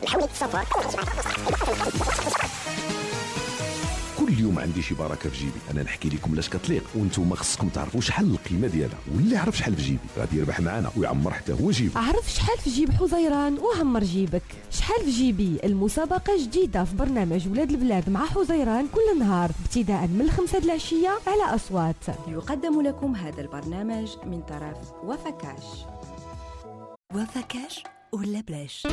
كل يوم عندي شي بركه في جيبي. انا نحكي لكم لاش كتليق وانتم خصكم تعرفوا شحال القيمه ديالها، واللي يعرف شحال في جيبي غادي يربح معنا ويعمر حتى هو جيبه. عرف شحال في جيب حزيران وعمر جيبك. شحال في جيبي المسابقه جديده في برنامج ولاد البلاد مع حزيران كل نهار ابتداء من 5 العشيه على أصوات. يقدم لكم هذا البرنامج من طرف وفكاش ولا بلاش.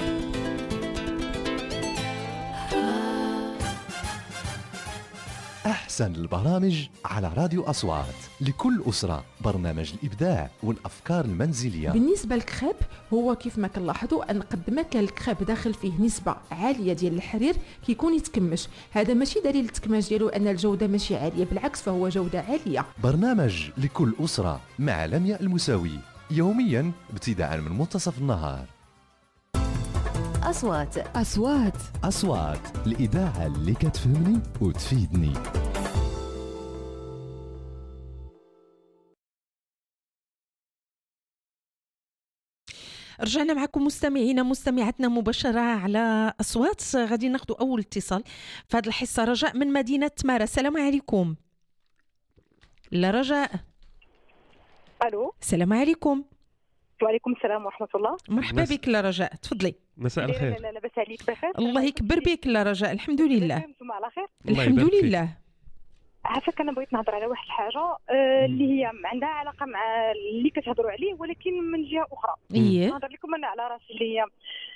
أحسن البرامج على راديو أصوات لكل أسرة. برنامج الإبداع والأفكار المنزلية. بالنسبة للكريب هو كيف ما كنلاحظوا أن قد ما كان الكريب داخل فيه نسبة عالية ديال الحرير كيكون يتكمش. هذا ماشي دليل التكماش ديالو أن الجودة ماشي عالية، بالعكس فهو جودة عالية. برنامج لكل أسرة مع لمياء المساوي يوميا ابتداء من منتصف النهار. أصوات الإذاعة اللي كتفهمني وتفيدني. رجعنا معكم مستمعينا مستمعاتنا مباشرة على أصوات. غادي ناخذ أول اتصال في هذه الحصة. رجاء من مدينة تمارا، السلام عليكم. لا رجاء. ألو، السلام عليكم. وعليكم السلام ورحمة الله. مرحبا بك لا رجاء، تفضلي. مساء الخير. لا لاباس عليك؟ بخير الله يكبر بك لا رجاء، الحمد لله. انتم على خير الحمد لله. عافاك. انا بغيت نهضر على واحد الحاجه اللي هي عندها علاقه مع اللي كتهضروا عليه، ولكن من جهه اخرى. نهضر لكم انا على راسي اللي هي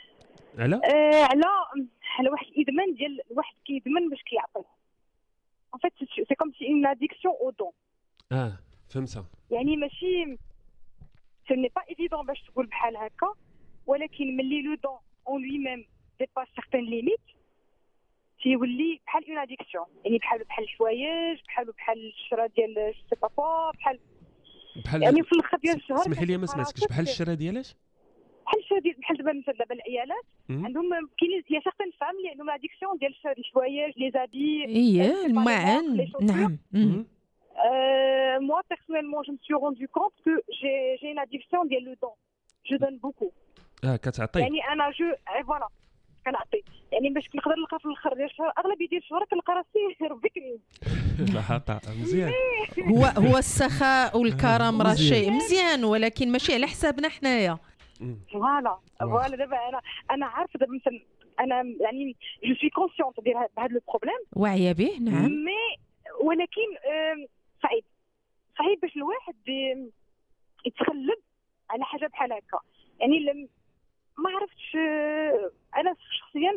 على واحد الادمان ديال الواحد كيدمن باش كيعطي. ان فيت سي كوم سي اون اديكسيون او دون. فهمتها. يعني ماشي سو ني با ايفيدون باش تقول بحال هكا، ولكن ملي لو دون اون لوي ميم ديباس سيغتان ليميت تيولي بحال اون اديكسيون. يعني بحال الحوايج، بحال الشرا ديال سي با بحال يعني في الاخر ديال الشهر. اسمحي لي ما سمعتكش. بحال الشرا ديالاش؟ بحال الشرا ديال بحال دابا العيالات عندهم كاين يا سيغتان فام اللي عندهم اديكسيون ديال الحوايج، لي زابي، المعن. نعم. Moi, personnellement, je me suis rendu compte que j'ai une addiction ديال le don. Je donne beaucoup. كتعطي يعني أنا voilà. كنعطي يعني باش نقدر نلقى في الاخر ديال الشهر اغلبيه ديال الشهور كنلقى راسي ربي كريم. العطاء مزيان. هو السخاء والكرم راه شيء مزيان ولكن ماشي على حسابنا حنايا. فوالا دابا انا عارفه دابا مثلا انا يعني جو سوي كونسيونت ديال هذا لو بروبليم واعيه به نعم مي ولكن صعيب باش الواحد يتغلب على حاجه بحال هكا يعني ما عرفتش انا شخصيا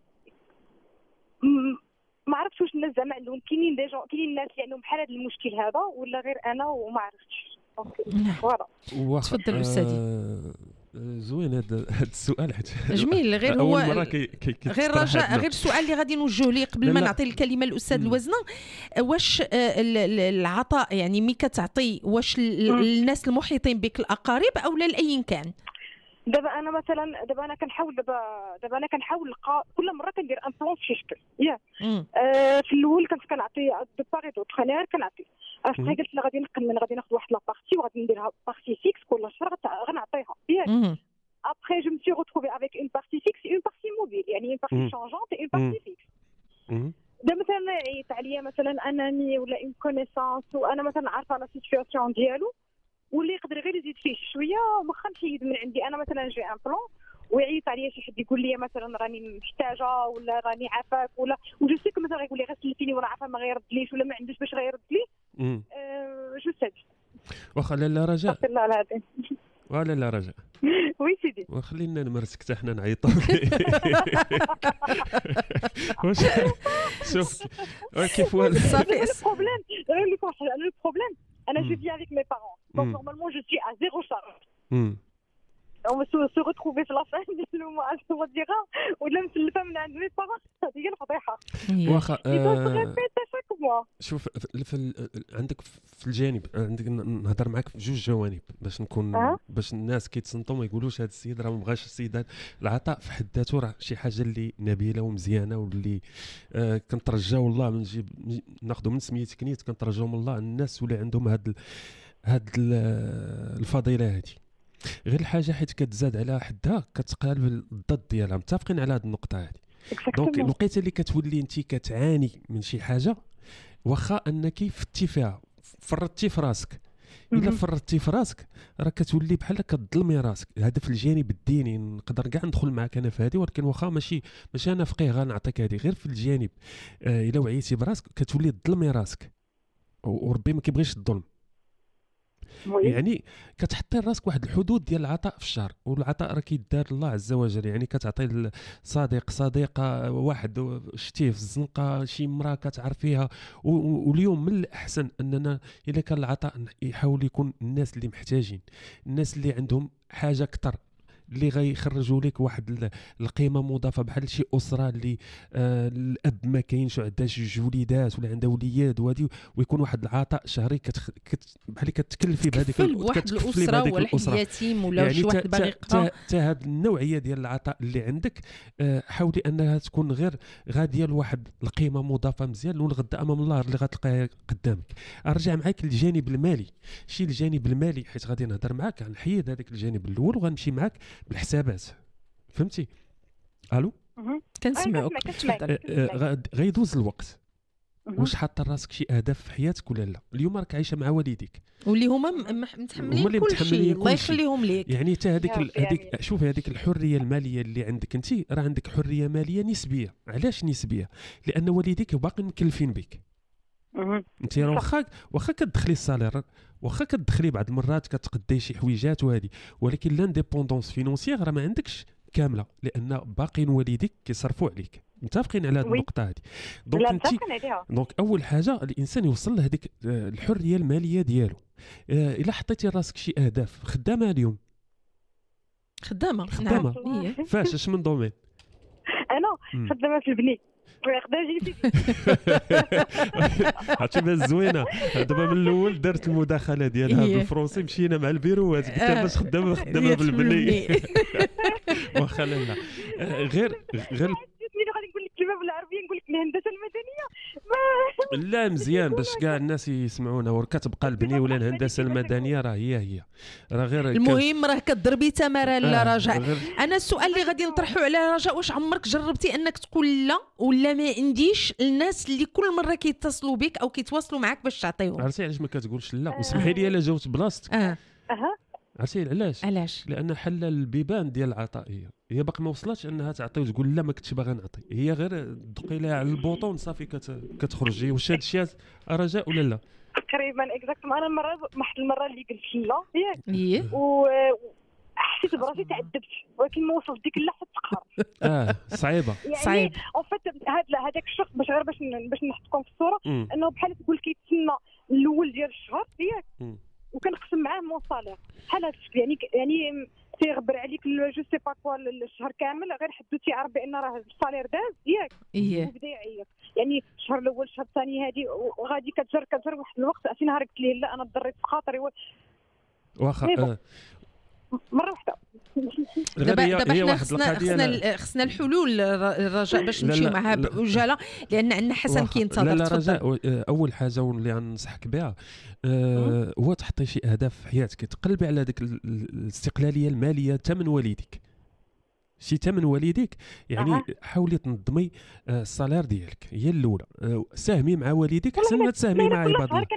ما عرفتش واش الناس زعما عندهم كاينين الناس اللي عندهم بحال هذا المشكل هذا ولا غير انا وما عرفتش فوالا. تفضل استاذي. زوين هذا السؤال حيت جميل غير هو غير رجاء غير السؤال اللي غادي نوجهه ليه قبل ما نعطي الكلمه للاستاذ الوزنه واش العطاء يعني ملي كتعطي واش الناس المحيطين بك الاقارب او لا لاي كان؟ دابا انا مثلا انا كنحاول دابا انا كنحاول نلقى كل مره كندير ان بلان في شي شكل في الاول كنت كنعطي باغي دوطخ انا غير كنعطي فقط قلت لا غادي غادي ناخذ واحد لابارتي وغادي نديرها بارتي فيكس كل شهر غنعطيها ياك. Après, je me suis retrouvée avec une partie fixe et une partie mobile. يعني une partie changeante et une partie fixe. ده مثلا عيط عليا مثلا انني ولا ان كونيسانس وانا مثلا عارفه لا سيتوياسيون ديالو واللي يقدر غير يزيد فيه شويه واخا نحيد من عندي انا مثلا جي ان بلان ويعيط عليا شي حد يقول لي مثلا راني محتاجه ولا راني عافاك ولا وجو سي كو مثلا غيقول لي غير سلفيني ولا عارفه ما غيردليش ولا ما عندوش باش غيرد لي جو سيت واخا لا رجاء لا العظيم لا رجاء وي سيدي وخلينا نمرسك حتى حنا نعيطوا واش شوف كيف هو البروبليم البروبليم انا جو في افيك مي بارون دونك نورمالمون جو سوي ا زيرو شارج on va se retrouver في la fin ديال الموعد هو ديغا ولا مسلفه من عند مي بارون هي الفضيحه واخا شاك موا. شوف عندك في الجانب عندك نهضر معاك في جوج جوانب باش نكون باش الناس كيتصنتوا ما يقولوش هذا السيد راه ما بغاش السيدات. العطاء في حد ذاته راه شي حاجه اللي نبيله ومزيانه واللي كنترجاو الله من نجيب ناخذوا من سميتك نيت كنترجاو من الله الناس اللي عندهم هاد الفضيله هذه. غير الحاجه حيت كتزاد على حدها كتقلب الضد ديالها. متفقين على هذه النقطه هذه. دونك الوقيته اللي كتولي انت كتعاني من شي حاجه واخا انك فتي فيها فرطتي في راسك الا فرطتي في راسك راه كتولي بحال كتظلمي راسك. هذا في الجانب الديني نقدر كاع ندخل معك انا في هذه ولكن واخا ماشي انا فقيه غنعطيك هذه. غير في الجانب الا وعيتي براسك كتولي تظلمي راسك وربي ما كيبغيش الظلم. يعني كتحطي راسك واحد الحدود ديال العطاء في الشهر والعطاء راه كيدار الله عز وجل. يعني كتعطي صديقه واحد شتيه في الزنقه شي امراه كتعرفيها واليوم من الاحسن اننا الا كان العطاء يحاول يكون الناس اللي محتاجين الناس اللي عندهم حاجه اكثر اللي غيخرجوا لك واحد القيمه مضافه بحال شي اسره اللي الاب ما كاينش وعندها شي وليدات ولا عندها وليات وهذه ويكون واحد العطاء شهري بحال كتكلفي بهذيك واحد الاسره ولا يتيم ولا شي واحد باغي يقرا. حتى هذه النوعيه ديال العطاء اللي عندك حاولي انها تكون غير غاديه لواحد القيمه مضافه مزيان والغدا امام الله اللي غتلقاها قدامك. ارجع معاك للجانب المالي. شي الجانب المالي حيت غادي نهضر معاك غنحيد هذاك الجانب الاول وغنمشي معاك بالحسابات. فهمتي؟ الو كنسمعوك. غيدوز الوقت واش حاط راسك شي اهداف في حياتك ولا لا؟ اليوم راك عايشه مع والديك واللي هما متحملين كل شيء الله يخليهم ليك. يعني حتى هذيك شوف هذيك الحريه الماليه اللي عندك انت راه عندك حريه ماليه نسبيه. علاش نسبيه؟ لان والديك باقي مكلفين بك. انت واخا كتدخلي الصالير واخا كتدخلي بعض المرات كتقدي شي حويجات وهذه ولكن لانديبوندونس فينونسيير راه ما عندكش كامله لان باقيين والديك كيصرفوا عليك. متفقين على هذه النقطه هذه؟ دونك اول حاجه الانسان يوصل لهذيك الحريه الماليه ديالو. الا حطيتي راسك شي اهداف خدامه اليوم خدامه فاش اش من دومين؟ انا خدامه في البني عرفتي بها زوينه. دابا من الاول درت المداخله ديالها بالفرنسي مشينا مع البيروات قلت لها باش خدامه بالبني واخا لا غير غادي نقول لك كلمه بالعربيه نقول لك الهندسه المدنيه لا مزيان باش كاع الناس يسمعونا، وكتبقى البنيه ولا الهندسه المدنيه راه هي راه غير المهم راه كضربي تماره لرجاء. غير- انا السؤال اللي غادي نطرحه على رجاء، واش عمرك جربتي انك تقول لا ولا ما عنديش الناس اللي كل مره كيتصلوا بك او كيتواصلوا معك باش تعطيهم؟ عرفتي علاش ما كتقولش لا؟ وسمحي لي الا جاوبت بلاصتك. اه عرفتي علاش؟ لان حل البيبان ديال العطائيه هي باقي ما وصلتش انها تعطي وتقول لا ما كنتش باغا نعطي، هي غير دقي لها على البوطون صافي كتخرجي. واش هذا الشيء رجاء ولا لا؟ تقريبا اكزاكتوم. انا واحد المره اللي قلت لا ايه حسيت براسي تعذبت، ولكن ما وصلت ديك لا حتى تقهر. صعيبه يعني صعيب. اون فيت هذاك الشخص باش غير باش نحطكم في الصوره، انه بحال تقول كيتسنى الاول ديال الشهر ياك، وكنقسم معاه مون صالير بحال هذا الشكل. يعني تيغبر عليك جو سي با كوا الشهر كامل، غير حدو تيعرف بان راه الصالير داز ياك، وبدا يعيط. يعني الشهر الاول الشهر الثاني هذه وغادي كتجر واحد الوقت. عرفتي نهار قلت ليه لا انا ضريت في خاطري واخا مره واحده. دابا هي حنا واحد القضيه خصنا الحلول الرجاء باش نمشيو معها بعجاله، لان عندنا حسن كينتظر. لا رجاء، اول حاجه واللي غننصحك بها هو تحطي شي اهداف في حياتك، تقلبي على ديك الاستقلاليه الماليه تمن والديك. شي تمن والديك يعني حاولي تنظمي الصالير ديالك، هي الاولى. ساهمي مع والديك احسن ما تساهمي مع عباد الله.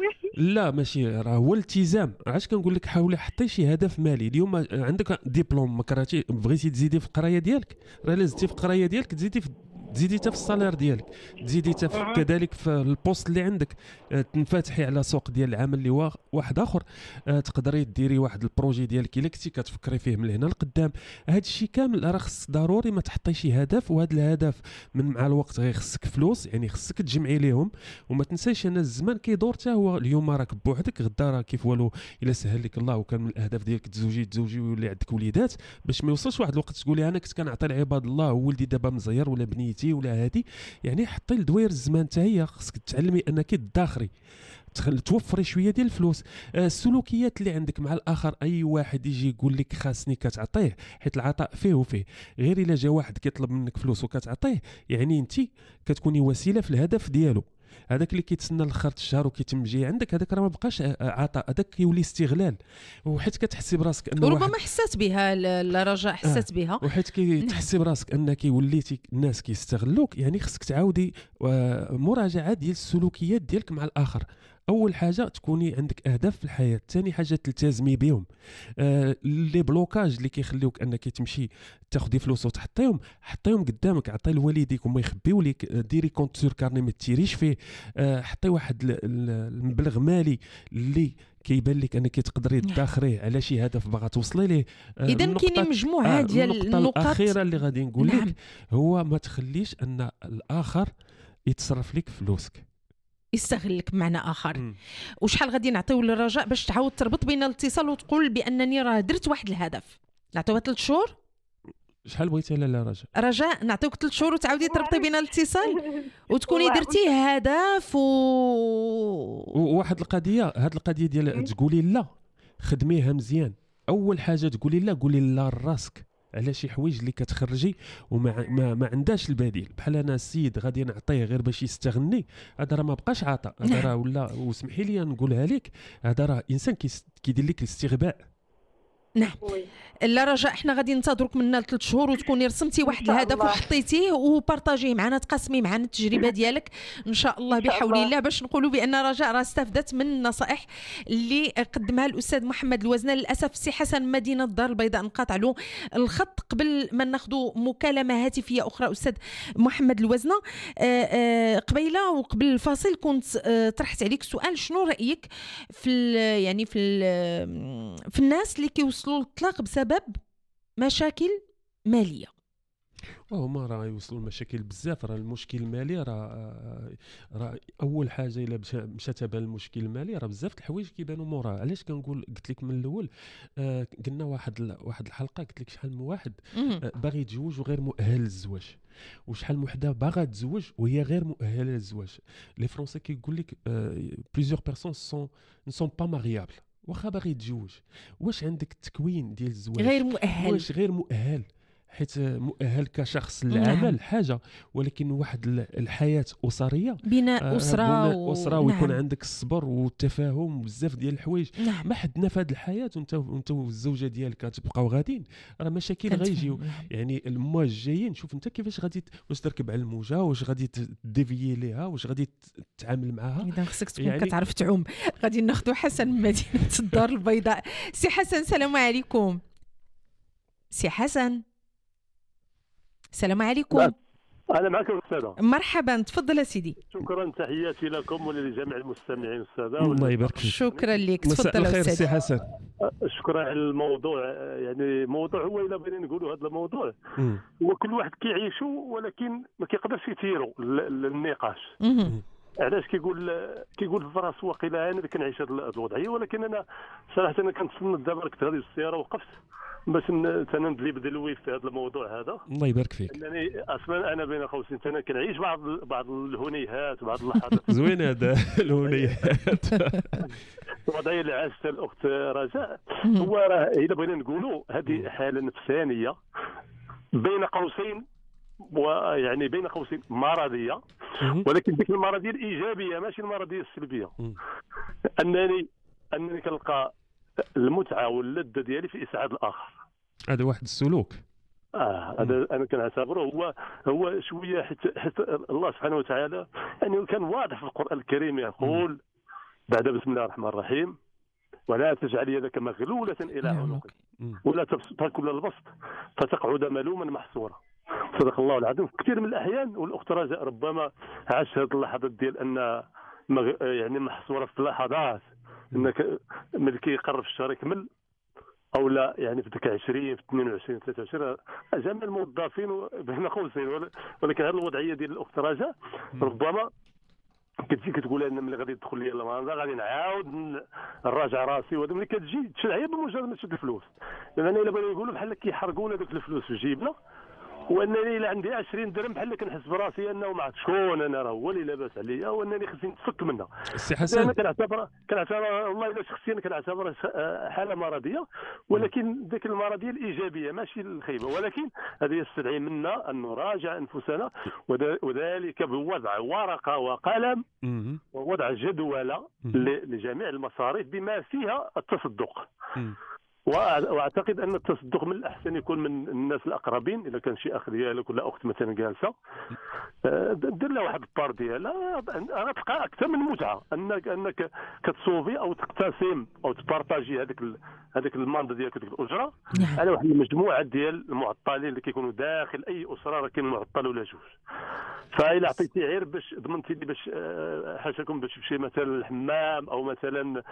لا ماشي راه هو الالتزام. علاش كنقول لك حاولي حطي شي هدف مالي. اليوم عندك ديبلوم ما كرهتي بغيتي تزيدي في القرايه ديالك، راه لازم تزيدي في القرايه ديالك، تزيدي حتى في الصالير ديالك، تزيدي حتى كذلك في البوست اللي عندك، تنفتحي على سوق ديال العمل اللي واحد اخر، تقدري ديري واحد البروجي ديالك الا كنتي كتفكري فيه من هنا لقدام. هذا الشيء كامل راه خص ضروري ما تحطي شي هدف، وهذا الهدف مع الوقت غير خصك فلوس، يعني خصك تجمعي ليهم. وما تنساش ان الزمان كيدور حتى هو. اليوم راك بوحدك، غدا راه كيف والو الا سهل لك الله وكان من الاهداف ديالك تزوجي ويولي عندك وليدات، باش ما يوصلش واحد الوقت تقولي انا كنت كنعطي لعباد الله وولدي دابا مزير ولا بنيتي ولا هادي. يعني حطي لدوير الزمان حتى هي خصك تعلمي انك تداخري، توفري شويه ديال الفلوس. السلوكيات اللي عندك مع الاخر، اي واحد يجي يقول لك خاصني كتعطيه، حيت العطاء فيه وفيه. غير الا جا واحد كيطلب منك فلوس وكتعطيه، يعني انت كتكوني وسيله في الهدف ديالو. هذاك اللي كيتسنى لاخر الشهر وكيتمجي عندك، هذاك راه ما بقاش عطاء، هذاك كيولي استغلال. وحيت كتحسي براسك انه وربما حسيت بها الرجاء، حسيت بها، وحيت كتحسي براسك انك وليتي الناس كيستغلوك، يعني خصك تعاودي مراجعه ديال السلوكيات ديالك مع الاخر. اول حاجه تكوني عندك اهداف في الحياه، ثاني حاجه تلتزمي بهم. لي بلوكاج اللي كيخليوك انك تمشي تاخدي فلوس وتحطيهم، حطيهم قدامك، عطي لوالديك وما يخبيو لك، ديري كونت سور كارني ما تيريش فيه، حطي واحد المبلغ مالي اللي كيبان لك انك تقدري تداخريه على شي هدف باغا توصلي ليه. اذا كاينين مجموعه ديال النقطه الاخيره اللي غادي نقول لك هو ما تخليش ان الاخر يتصرف لك فلوسك، يستغلك بمعنى اخر. وشحال غادي نعطيو للرجاء باش تعاود تربط بين الاتصال وتقول بانني راه درت واحد الهدف؟ نعطيوها 3 شهور؟ شحال بغيتي لا رجاء نعطيوك 3 شهور وتعاودي تربطي بين الاتصال وتكوني درتي هدف وواحد القضيه. هاد القضيه ديال تقولي لا خدميها مزيان. اول حاجه تقولي لا، قولي لا لراسك على شي حوايج اللي كتخرجي وما ما عندهاش البديل. بحال انا السيد غادي نعطيه غير باش يستغني، هذا راه ما بقاش عطاء، هذا راه ولا، وسمحي لي نقولها لك، هذا راه انسان كيدير لك الاستغباء. نعم. لا رجاء، احنا غادي ننتظروك منا 3 شهور وتكوني رسمتي واحد الهدف وحطيتيه وبارطاجيه معنا، تقاسمي معنا التجربه ديالك ان شاء الله بحول الله، باش نقولوا بان رجاء راه استفدت من النصائح اللي قدمها الاستاذ محمد الوزنه. للاسف سي حسن مدينه الدار البيضاء نقاطع له الخط قبل ما ناخذوا مكالمه هاتفيه اخرى. استاذ محمد الوزنه، قبيله وقبل الفاصل كنت طرحت عليك سؤال، شنو رايك في يعني في الناس اللي كيوصلوا للطلاق بسبب مشاكل ماليه؟ وهما راه يوصلوا لمشاكل بزاف. راه المشكل المالي راه اول حاجه الا مشات بها المشكل المالي راه بزاف الحوايج كيبانوا موراه. علاش كنقول قلت لك من الاول، قلنا واحد الحلقه قلت لك شحال من واحد باغي يتزوج وغير مؤهل للزواج، وشحال من وحده باغا تزوج وهي غير مؤهله للزواج. لي فرونسي كيقول لك بليزيور بيرسون سون با ماريابل. واخا باغي يتزوج، واش عندك التكوين ديال الزواج غير مؤهل، واش غير مؤهل، حيت مؤهل كشخص للعمل حاجه، ولكن واحد الحياه اسريه، بناء اسره اسره ويكون عندك الصبر والتفاهم وبزاف ديال الحوايج. ما حدنا في هذه الحياه وانت والزوجه ديالك تبقاو غاديين، راه مشاكل غيجيو. يعني المواج الجايين شوف انت كيفاش غادي واش تركب على الموجه، واش غادي تديفيي ليها، واش غادي تتعامل معها. اذا خصك تكون كتعرف تعوم. غادي ناخذوا حسن من مدينه الدار البيضاء. سي حسن السلام عليكم. سي حسن السلام عليكم. أنا معكم أستاذة. مرحبا تفضل سيدي. شكرا، تحياتي لكم ولجميع المستمعين أستاذة. الله يبارك فيك. شكرا لك، تفضل الخير سي حسن. شكرا على الموضوع. يعني موضوع هو إلا بغينا نقولوا هذا الموضوع هو كل واحد كيعيشه، ولكن ما كيقدرش يثيروا النقاش. علاش كيقول في راسو واقيلا انا اللي كنعيش هذه الوضعيه، ولكن انا صراحه انا كنتصنت دابا كنت غادي بالسياره وقفت باش ندلي بدلوي في هذا الموضوع هذا. الله يبارك فيك. انني اصلا انا بين قوسين انا كنعيش بعض الهنيهات وبعض اللحظات زوين هذا الهنيهات. الوضعيه اللي عاشتها الاخت رجاء هو راه الا بغينا نقولوا هذه حاله نفسانيه بين قوسين، ويعني بين قوسين مرضيه، ولكن ديك المرضيه الايجابيه ماشي المرضيه السلبيه. انني كنلقى المتعه واللذه ديالي في اسعاد الاخر. هذا واحد السلوك. هذا انا كنعتبره هو شويه حيت الله سبحانه وتعالى يعني كان واضح في القران الكريم يقول بعد بسم الله الرحمن الرحيم ولا تجعل يدك مغلوله الى عنقك ولا تبسطها كل البسط فتقعد ملوما محصورا. صدق الله العظيم. في كثير من الاحيان والاخت رجاء ربما عاشت هذه اللحظات ديال ان يعني محصوره في لحظات انك ملي كيقرب الشهر يكمل او لا، يعني في ديك 20 في 22 23 جميع الموظفين بين قوسين، ولكن هذه الوضعيه ديال الاخت رجاء ربما كتجي كتقول انا ملي غادي تدخل لي المرضى غادي نعاود نراجع راسي، وهذا ملي كتجي تشرعي بمجرد ما تشد الفلوس. لان الا بغينا نقولوا بحال كيحرقونا دوك الفلوس في جيبنا، وانني الا عندي 20 درهم بحال كنحس براسي انه ما عرفت شكون انا، راه هو اللي لاباس عليا وانني خصني نتفك منها. سي حسن انا كنعتبر والله الا شخصيا كنعتبر حاله مرضيه، ولكن ديك المرضيه الايجابيه ماشي الخيبه، ولكن هذه يستدعي منا ان نراجع انفسنا، وذلك بوضع ورقه وقلم ووضع جدوله لجميع المصاريف بما فيها التصدق. واعتقد ان التصدق من الاحسن يكون من الناس الاقربين، اذا كان شي اخ ديالك ولا اخت مثلا جالسه دير لها واحد البار ديالها، غتلقى اكثر من متعه انك كتصوفي او تقتسم او تبارطاجي هذاك الماند ديالك ديك الاجره على واحد المجموعه ديال المعطلين اللي كيكونوا داخل اي اسره، راه كاين معطل ولا جوج. فإلا عطيتي غير باش ضمنتي لي باش حاشاكم باش تمشي مثلا الحمام او مثلا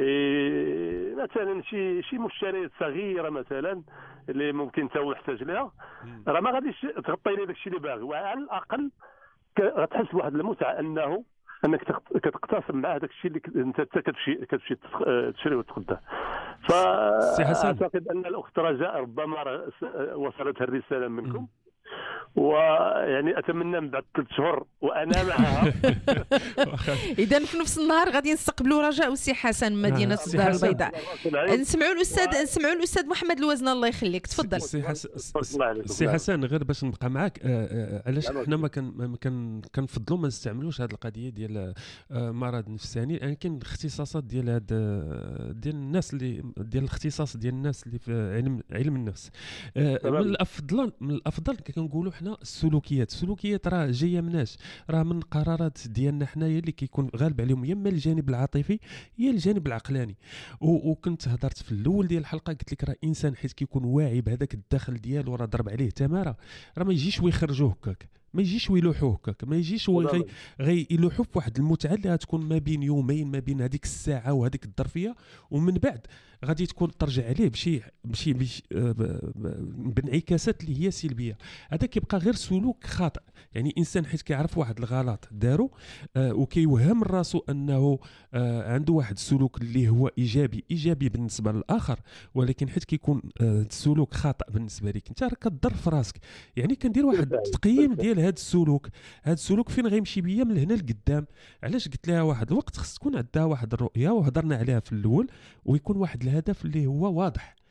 شي مشتريات صغيره مثلا اللي ممكن تا هو يحتاج لها، راه ما غاديش تغطي لي داكشي اللي باغي، وعلى الاقل غتحس بواحد المتعه انك كتقتسم مع داك الشيء اللي انت كتمشي تشري وتقداه. فاعتقد ان الاخت رجاء ربما وصلتها الرساله منكم، ويعني اتمنى من بعد 3 شهور وانا معها. اذا في نفس النهار غادي نستقبلوا رجاء وسي حسن من مدينه الدار البيضاء. نسمعوا الاستاذ محمد الوزنه. الله يخليك تفضل سي حسن. غير باش نبقى معك، علاش حنا ما كنفضلوا ما نستعملوش هذه القضيه ديال مرض نفساني؟ يعني كاين اختصاصات ديال الناس اللي ديال الاختصاص ديال الناس اللي في علم النفس. من الافضل كنقولوا حنا السلوكيات راه جايه مناش، راه من قرارات ديالنا حنايا اللي كيكون غالب عليهم يا اما الجانب العاطفي يا الجانب العقلاني. وكنت هضرت في الاول ديال الحلقه قلت لك راه انسان حيت كيكون واعي بهذاك الداخل ديالو، راه ضرب عليه تماره، راه ما يجيش ويخرجوه هكاك، ما يجيش ويلوحوه هكاك، ما يجيش يلوحوا في واحد المتعه اللي غتكون ما بين يومين، ما بين هذيك الساعه وهذيك الظرفيه، ومن بعد غادي تكون ترجع عليه بشي بانعكاسات اللي هي سلبيه. هذا كيبقى غير سلوك خاطئ. يعني انسان حيت كيعرف واحد الغلط دارو وكيوهم راسو انه عنده واحد السلوك اللي هو ايجابي بالنسبه للاخر، ولكن حيت كيكون السلوك خاطئ بالنسبه لك انت، راه كضر في راسك. يعني كندير واحد التقييم ديال هذا السلوك فين غيمشي بيا من هنا لقدام. علاش قلت لها واحد الوقت خص تكون عندها واحد الرؤيه، وهضرنا عليها في الاول، ويكون واحد الهدف اللي هو واضح.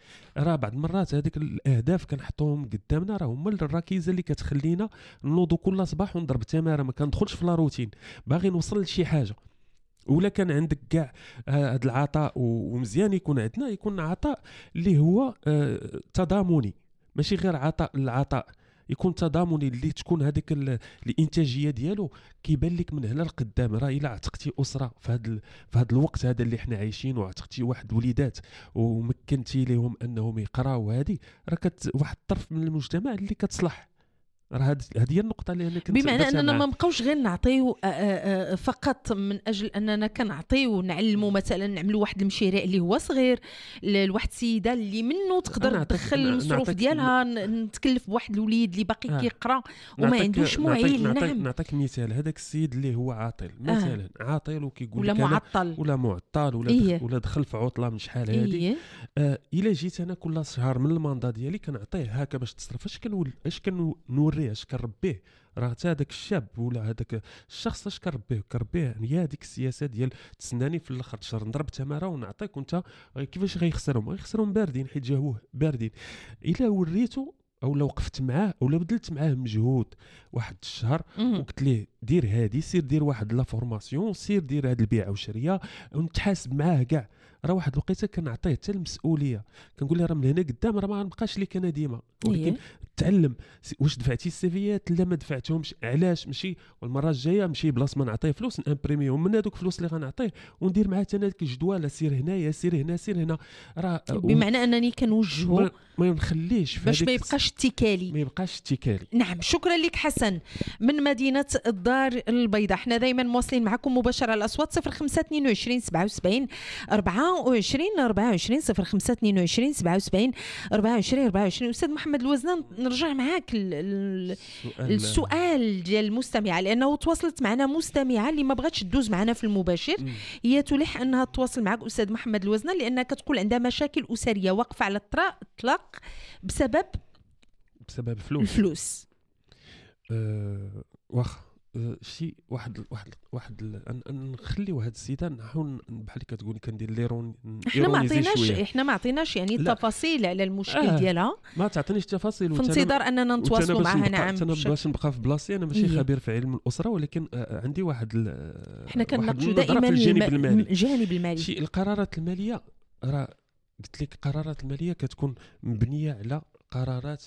راه بعض المرات هذيك الاهداف كنحطوهم قدامنا راه هما الركيزه اللي كتخلينا نوض كل صباح ونضرب تماره، ما كندخلش في لا روتين، باغي نوصل لشي حاجه. ولا كان عندك كاع هذا العطاء ومزيان يكون عندنا، يكون عطاء اللي هو تضامني، ماشي غير عطاء العطاء، يكون تضامني اللي تكون هذيك الانتاجيه ديالو كيبان لك من هنا لقدام. راه الا عتقتي اسره في هذا الوقت هذا اللي حنا عايشين، وعتقتي واحد الوليدات ومكنتي لهم انهم يقراوا، هذه راه واحد الطرف من المجتمع اللي كتصلح. راه هذه هي النقطه اللي انا كنت بمعنى اننا ما نبقاوش غير نعطيو فقط من اجل اننا كنعطيو نعلموا، مثلا نعملوا واحد المشاريع اللي هو صغير لواحد السيده اللي منه تقدر تدخل المصروف ديالها، نتكلف بواحد الوليد اللي باقي كيقرا وما عندوش معين. نعطيك مثال، هذاك السيد اللي هو عاطل مثلا، عاطل وكيقول ولا معطل ولا دخل في عطله من شحال هذه. الا جيت انا كل شهر من الماندا ديالي كنعطيه هكا باش تصرف، اش كنوريه، اش كنربيه. راه حتى هذاك الشاب ولا هذاك الشخص اش كنربيه هي هذيك السياسه ديال تسناني في الاخر الشهر نضرب تماره ونعطيك، وانت كيفاش غيخسرهم باردين حيت جاوه باردين. الا وريته او لو وقفت معاه او لو بدلت معاه مجهود واحد الشهر وقلت ليه دير هادي، سير دير واحد لا فورماسيون، سير دير هاد البيع والشريه ونتحاسب معاه كاع. راه واحد الوقيته كنعطيه حتى المسؤوليه، كنقول له راه من هنا قدام راه ما غنبقاش ليك انا ديما، ولكن تعلم واش دفعتي السيفيات لا ما دفعتهمش، علاش ماشي، والمره الجايه ماشي بلاص ما نعطيه فلوس نامبريميهم من هذوك الفلوس اللي غنعطيه وندير معاه حتى ديك الجدوله، سير هنايا سير هنا سير هنا. راه بمعنى انني كنوجهه ما نخليش باش ما يبقاش اتكالي. نعم، شكرا لك حسن من مدينه الدار البيضاء. احنا دائما مواصلين معكم مباشره على الاصوات 0522 77 24 24 0522 77 24 24. استاذ محمد الوزنان، نرجع معاك السؤال ديال المستمعه، لانه تواصلت معنا مستمعه اللي ما بغاتش تدوز معنا في المباشر، هي تلح انها تواصل معك استاذ محمد الوزنان لانها كتقول عندها مشاكل اسريه واقفه على الطلاق بسبب الفلوس. واخا شي واحد نخليو هاد السيده نحاول بحال اللي كتقولي كندير ليرون. احنا ما عطيناش يعني التفاصيل على المشكل ديالها، ما تعطينيش تفاصيل في انتظار اننا نتواصلوا معها. نعم، انا باش نبقى في بلاصتي، انا ماشي خبير في علم الاسره، ولكن عندي واحد احنا كنناقشوا دائما الجانب المالي. شي القرارات الماليه، راه قلت لك القرارات الماليه كتكون مبنيه على قرارات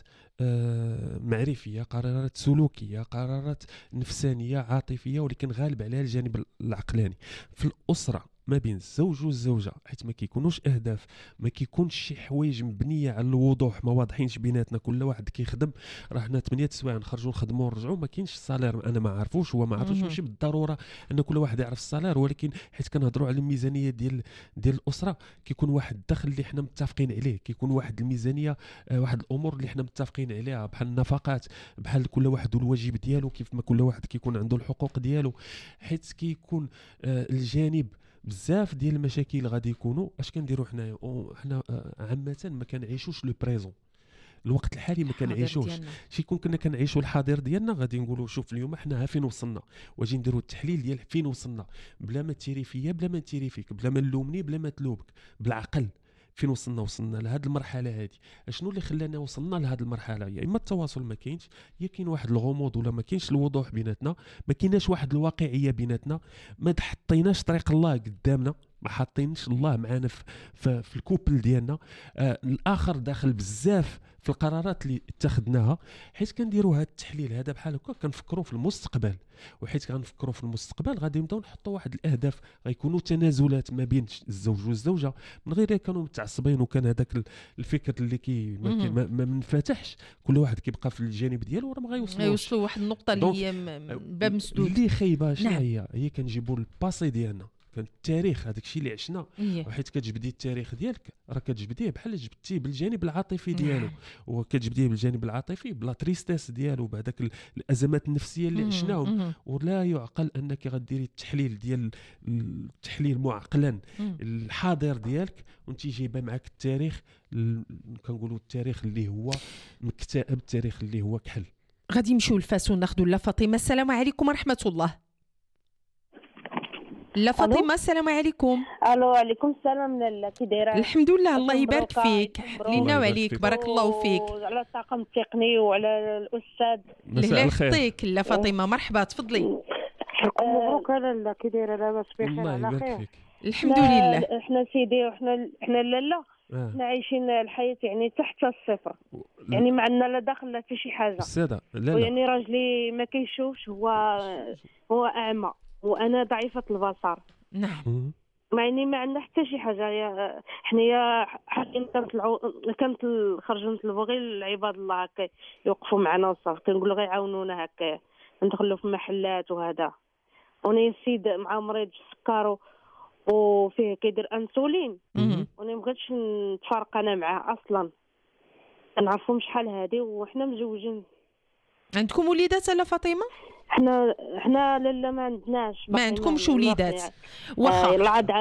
معرفيه، قرارات سلوكيه، قرارات نفسانيه عاطفيه، ولكن غالب عليها الجانب العقلاني. في الاسره ما بين الزوج والزوجه، حيت ما كيكونوش اهداف، ما كيكونش شي حوايج مبنيه على الوضوح، ما واضحينش بيناتنا، كل واحد كيخدم. راه حنا 8 سوايع نخرجوا نخدموا ونرجعوا، ما كاينش الصالير، انا ما عارفوش هو ما عارفوش، ماشي بالضروره ان كل واحد يعرف الصالير، ولكن حيت كنهضروا على الميزانيه ديال الاسره، كيكون واحد الدخل اللي حنا متفقين عليه، كيكون واحد الميزانيه، واحد الامور اللي حنا متفقين عليها، بحال النفقات، بحال كل واحد والواجب ديالو، كيف ما كل واحد كيكون عنده الحقوق ديالو. حيت كيكون الجانب بزاف ديال المشاكل غادي يكونوا اش كنديروا حنايا، حنا عامه ما كنعيشوش لو بريزون، الوقت الحالي ما كنعيشوش. شي كون كنا كنعيشوا الحاضر ديالنا، غادي نقولوا شوف اليوم حنا فين وصلنا، واجي نديروا التحليل ديال فين وصلنا، بلا ما تيري فيا، بلا ما تيري فيك، بلا ما نلومني، بلا ما تلوبك، بالعقل. فين وصلنا لهذه المرحله هذه، شنو اللي خلانا وصلنا لهذه المرحله؟ يا اما التواصل ما كاينش، يا كاين واحد الغموض، ولا ما كاينش الوضوح بيناتنا، ما كايناش واحد الواقعيه بيناتنا، ما حطيناش طريق الله قدامنا، ما حاطينش الله معنا في الكوبل ديالنا. الاخر داخل بزاف في القرارات اللي اتخذناها، حيت كنديروا هذا التحليل هذا بحال هكا كنفكروا في المستقبل، وحيت كنفكروا في المستقبل غادي نبداو نحطوا واحد الاهداف، غيكونوا تنازلات ما بين الزوج والزوجه، من غير كانوا متعصبين وكان هذاك الفكر اللي ما منفتحش، كل واحد كيبقى في الجانب ديالو، راه ما غيوصلوا واحد النقطه اللي هي باب مسدود اللي خايبه. شنو هي كنجيبوا الباسي ديالنا، كان التاريخ، هذاك الشيء اللي عشنا، وحيت كتجبدي التاريخ ديالك راه كتجبديه بحال جبتيه بالجانب العاطفي ديالو، وكتجبديه بالجانب العاطفي بلا تريستيس ديالو، بهذاك الازمات النفسيه اللي عشناهم. ولا يعقل انك غديري التحليل ديال التحليل معقلا الحاضر ديالك وانت جايبه معك التاريخ، كنقولوا التاريخ اللي هو مكتئب، التاريخ اللي هو كحل. غادي نمشيو لفاس وناخذوا لا فاطمه. السلام عليكم ورحمه الله. لا فاطمه السلام عليكم. الو عليكم السلام لاله، كي دايره؟ الحمد لله الله يبارك فيك، لينا وعليك بارك الله فيك. وعلى الطاقم التقني وعلى الاستاذ الله يخطيك. لا فاطمه مرحبا تفضلي. مبروك لاله، كي دايره؟ لاباس بخير على خير الحمد لله. احنا سيدي وحنا لاله احنا عايشين الحياه يعني تحت الصفر، يعني ما عندنا لا دخل لا حتى شي حاجه. الساده لا ويعني راجلي ما كيشوفش، هو اعمى وانا ضعيفه البصر. نعم. يعني ما عندنا حتى شي حاجه. حنايا حاليا كانت خرجوا نطلبوا غير العباد الله هكا يوقفوا معنا وصافي، كنقولوا غير يعاونونا هكا ندخلوا في محلات وهذا. وانا السيد مع مريض السكر وفيه كيدير انسولين، وانا ما بغيتش نتفارق انا معاه اصلا، كنعرفهم شحال هادي وحنا مزوجين. عندكم وليدات لا فاطمه؟ حنا لا ما عندناش. ما عندكمش وليدات؟ واخا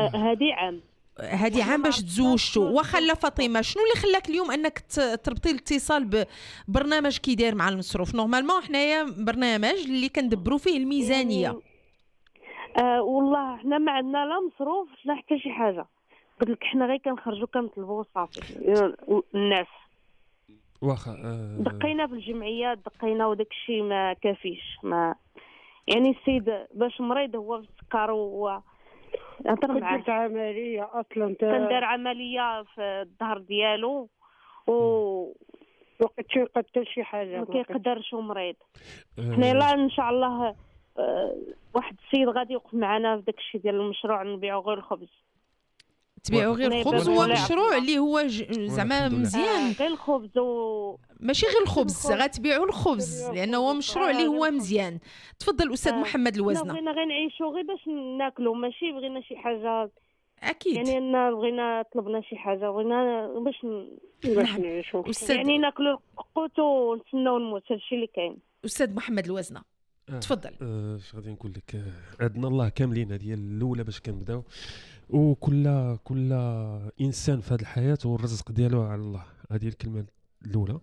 هذه عام باش تزوجتوا. واخا لا فاطمه شنو اللي خلاك اليوم انك تربطي الاتصال ببرنامج كي داير مع المصروف؟ نورمالمون حنايا برنامج اللي كندبروا فيه الميزانيه. والله حنا ما عندنا لا مصروف لا حتى شي حاجه، قلت لك حنا غير كنخرجوا كنطلبوا صافي الناس. واخا دقينا في الجمعيات دقينا وداك الشيء ما كافيش. ما يعني السيد باش مريض هو في السكر و درت عمليه اصلا، كندار عمليه في الظهر ديالو و وقت شي حاجه ما كيقدرش ومريض. حنا لا ان شاء الله واحد السيد غادي يوقف معنا في داك الشيء ديال المشروع، نبيعوا غير الخبز. تبيعوا غير الخبز؟ هو مشروع اللي هو زعما مزيان. غير الخبز ماشي غير الخبز، غتبيعوا الخبز لانه هو مشروع اللي هو مزيان. تفضل استاذ محمد الوزنه. بغينا غير نعيشوا غير باش ناكلوا، ماشي بغينا شي حاجه اكيد. يعني بغينا طلبنا شي حاجه بغينا باش نعيشوا، يعني ناكلوا القوت ونتسناو نموت. هادشي اللي كاين. استاذ محمد الوزنه تفضل. اش غادي نقول لك، عندنا الله كاملين. هذه الاولى باش كنبداو، وكل انسان في هذه الحياه والرزق ديالو على الله. هذه الكلمه الاولى.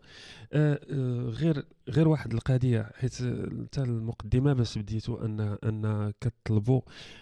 غير واحد القضيه، حيت حتى المقدمه باش بديتو ان كتطلبوا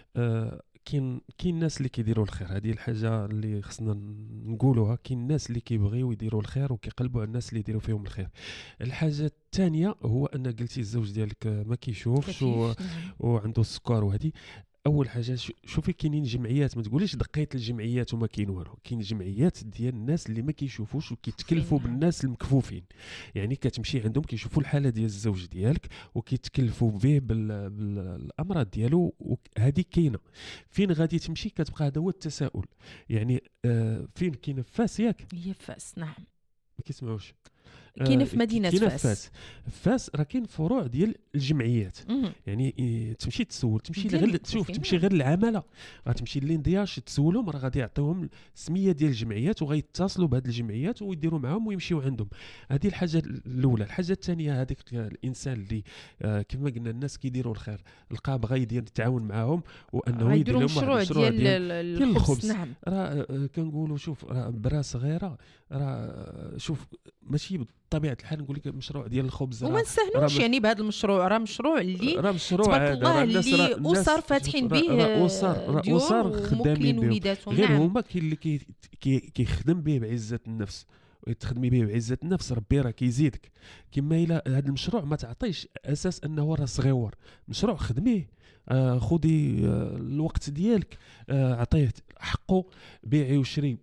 كاين الناس اللي كيديروا الخير. هذه الحاجه اللي خصنا نقولوها. كاين الناس اللي كيبغيو يديروا الخير وكيقلبوا على الناس اللي يديروا فيهم الخير. الحاجه الثانيه هو ان قلتي الزوج ديالك ما كيشوفش وعنده السكر وهذه. اول حاجه شوفي كاينين جمعيات، ما تقوليش دقيت الجمعيات وما كاين والو. كاين جمعيات ديال الناس اللي ما كيشوفوش وكيتكلفوا بالناس المكفوفين. يعني كتمشي عندهم كيشوفوا الحاله ديال الزوج ديالك وكيتكلفوا به بالامراض ديالو. وهذه كاينه. فين غادي تمشي كتبقى هذا هو التساؤل. يعني فين كاين فاس ياك؟ هي فاس نعم. ما كيسمعوش. كاين في مدينه فاس راه كاين فروع ديال الجمعيات. يعني تمشي تسول، تمشي غير تشوف، تمشي غير العماله، غتمشي للاندياش تسولهم، راه غادي يعطيوهم السميه ديال الجمعيات وغيتصلوا بهذه الجمعيات ويديروا معاهم ويمشيو عندهم. هذه الحاجه الاولى. الحاجه الثانيه، هذيك الانسان اللي كما قلنا الناس كيديروا الخير، لقى بغى يدير يتعاون معاهم وانه يدير لهم واحد المشروع ديال الخبز. نعم. راه كنقولوا شوف، راه برا صغيره، راه شوف ماشي بطبيعه الحال نقول لك مشروع ديال الخبز وما نستهنوش يعني بهذا المشروع. راه مشروع اللي تبارك الله اللي اسر فاتحين به، اسر خدامين به. غير هما كاين اللي كيخدم به بعزه النفس. تخدمي به بعزه النفس ربي راه كيزيدك. كما الا هذا المشروع ما تعطيش اساس انه راه صغيور، مشروع خدميه، خذي الوقت ديالك، عطيه حقه، بيعي وشري.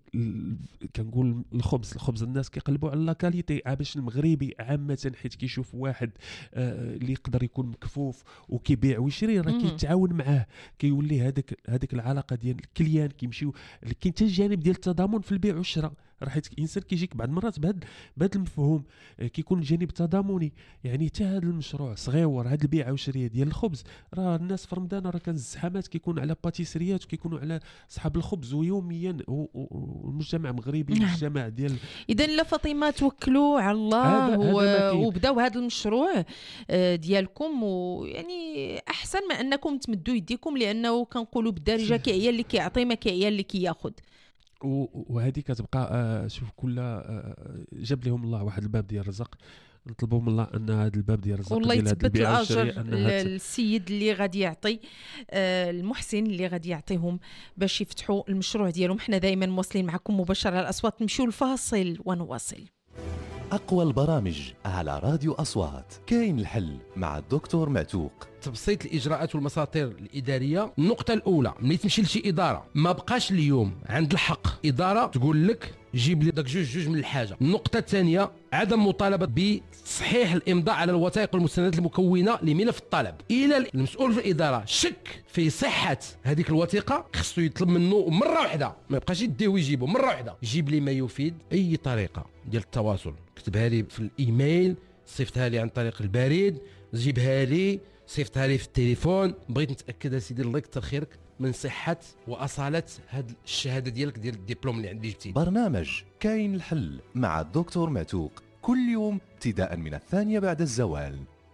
كنقول الخبز الناس كيقلبوا على لاكاليتي. باش المغربي عامه حيت كيشوف واحد اللي يقدر يكون مكفوف وكيبيع ويشري، راه كيتعاون معاه، كيولي هذيك العلاقه ديال الكليان كيمشيو. كاين حتى الجانب ديال التضامن في البيع والشراء. راه حيت الانسان كيجيك بعض المرات بهذا المفهوم كيكون الجانب التضامني. يعني حتى هذا المشروع صغيور، هذا البيعه والشريه ديال الخبز، راه الناس في رمضان راه كان الزحامات كيكون على باتيسريات وكيكونوا على اصحاب الخبز ويوميا. والمجتمع المغربي مجتمع ديال اذا لا فاطمه توكلوا على الله وبداو هذا المشروع ديالكم. ويعني احسن ما انكم تمدوا يديكم، لانه كنقولوا بالدارجه كيعيا اللي كيعطي ما كيعيا اللي كياخذ. وهذه كتبقى شوف كل جاب لهم الله واحد الباب ديال الرزق. نطلبوا من الله ان هذا الباب ديال الرزق والله ديال هذه يثبت البيعه الاجر والشراء انها السيد اللي غادي يعطي المحسن اللي غادي يعطيهم باش يفتحوا المشروع ديالهم. حنا دائما مواصلين معكم مباشره على الاصوات. نمشيو الفاصل ونواصل. أقوى البرامج على راديو أصوات. كاين الحل مع الدكتور معتوق. تبسيط الاجراءات والمساطير الاداريه. النقطه الاولى، ملي تمشي لشي اداره ما بقاش اليوم عند الحق اداره تقول لك جيب لي داك جوج من الحاجه. النقطه الثانيه، عدم مطالبه بتصحيح الامضاء على الوثائق والمستندات المكونه لملف الطلب. الى المسؤول في الاداره شك في صحه هذيك الوثيقه خصو يطلب منه مره واحده، ما يبقاش يديه ويجيبه مره واحده. جيب لي ما يفيد. اي طريقه ديال التواصل كتبها لي في الايميل، صيفطها لي عن طريق البريد، جيبها لي، صيفطها لي في التليفون. بغيت نتاكد سيدي الله يكثر خيرك من صحه واصاله هاد الشهاده ديالك ديال الدبلوم اللي عندي جبتي. برنامج كاين الحل مع الدكتور معتوق كل يوم ابتداء من 2 بعد الزوال.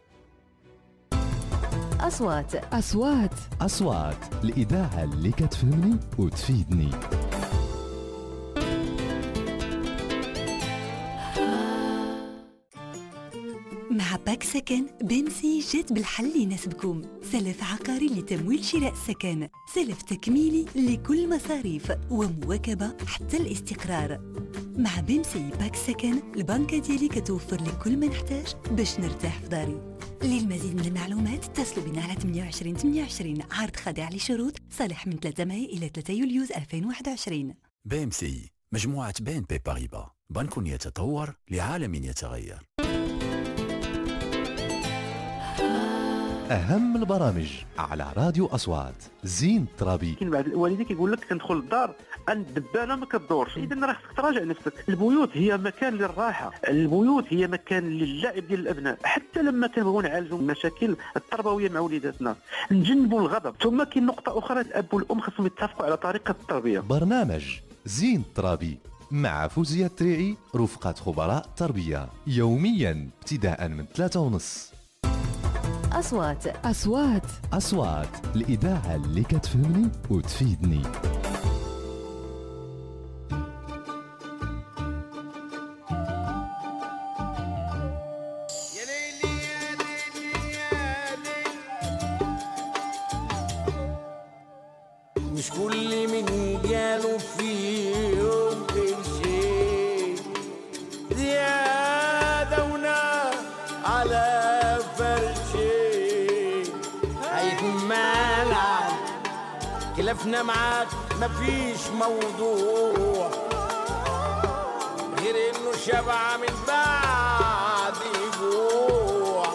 أصوات الإذاعة اللي كتفهمني وتفيدني. مع باك سكن بيمسي جات بالحل اللي يناسبكم. سلف عقاري لتمويل شراء سكن، سلف تكميلي لكل مصاريف، ومواكبة حتى الاستقرار. مع بيمسي باك سكن البنكة ديالي كتوفر لك كل ما نحتاج باش نرتاح في داري. للمزيد من المعلومات اتصلوا بنا على 28 عرض خاضع لشروط، صالح من 3 ماي إلى 3 يوليو 2021. بيمسي مجموعة بي باريبا، بنك يتطور لعالم يتغير. أهم البرامج على راديو أصوات. زين الترابي. كاين بعض الوالدين كيقول لك كندخل للدار الدبانه ما كدورش، اذا راه خصك تراجع نفسك. البيوت هي مكان للراحه، البيوت هي مكان للعب ديال الابناء. حتى لما كنبغيو نعالجوا المشاكل التربويه مع وليداتنا نجنبوا الغضب. ثم كاين نقطه اخرى، الاب والام خصهم يتفقوا على طريقه التربيه. برنامج زين الترابي مع فوزية التريعي رفقة خبراء التربية، يوميا ابتداء من 3:30. أصوات الإذاعة اللي كتفهمني وتفيدني. مش كل من جاله في يوم شيء زيادة ونار على فرشي هيكون مالعب. خلافنا معاك مفيش موضوع غير انه شبع من بعد جوع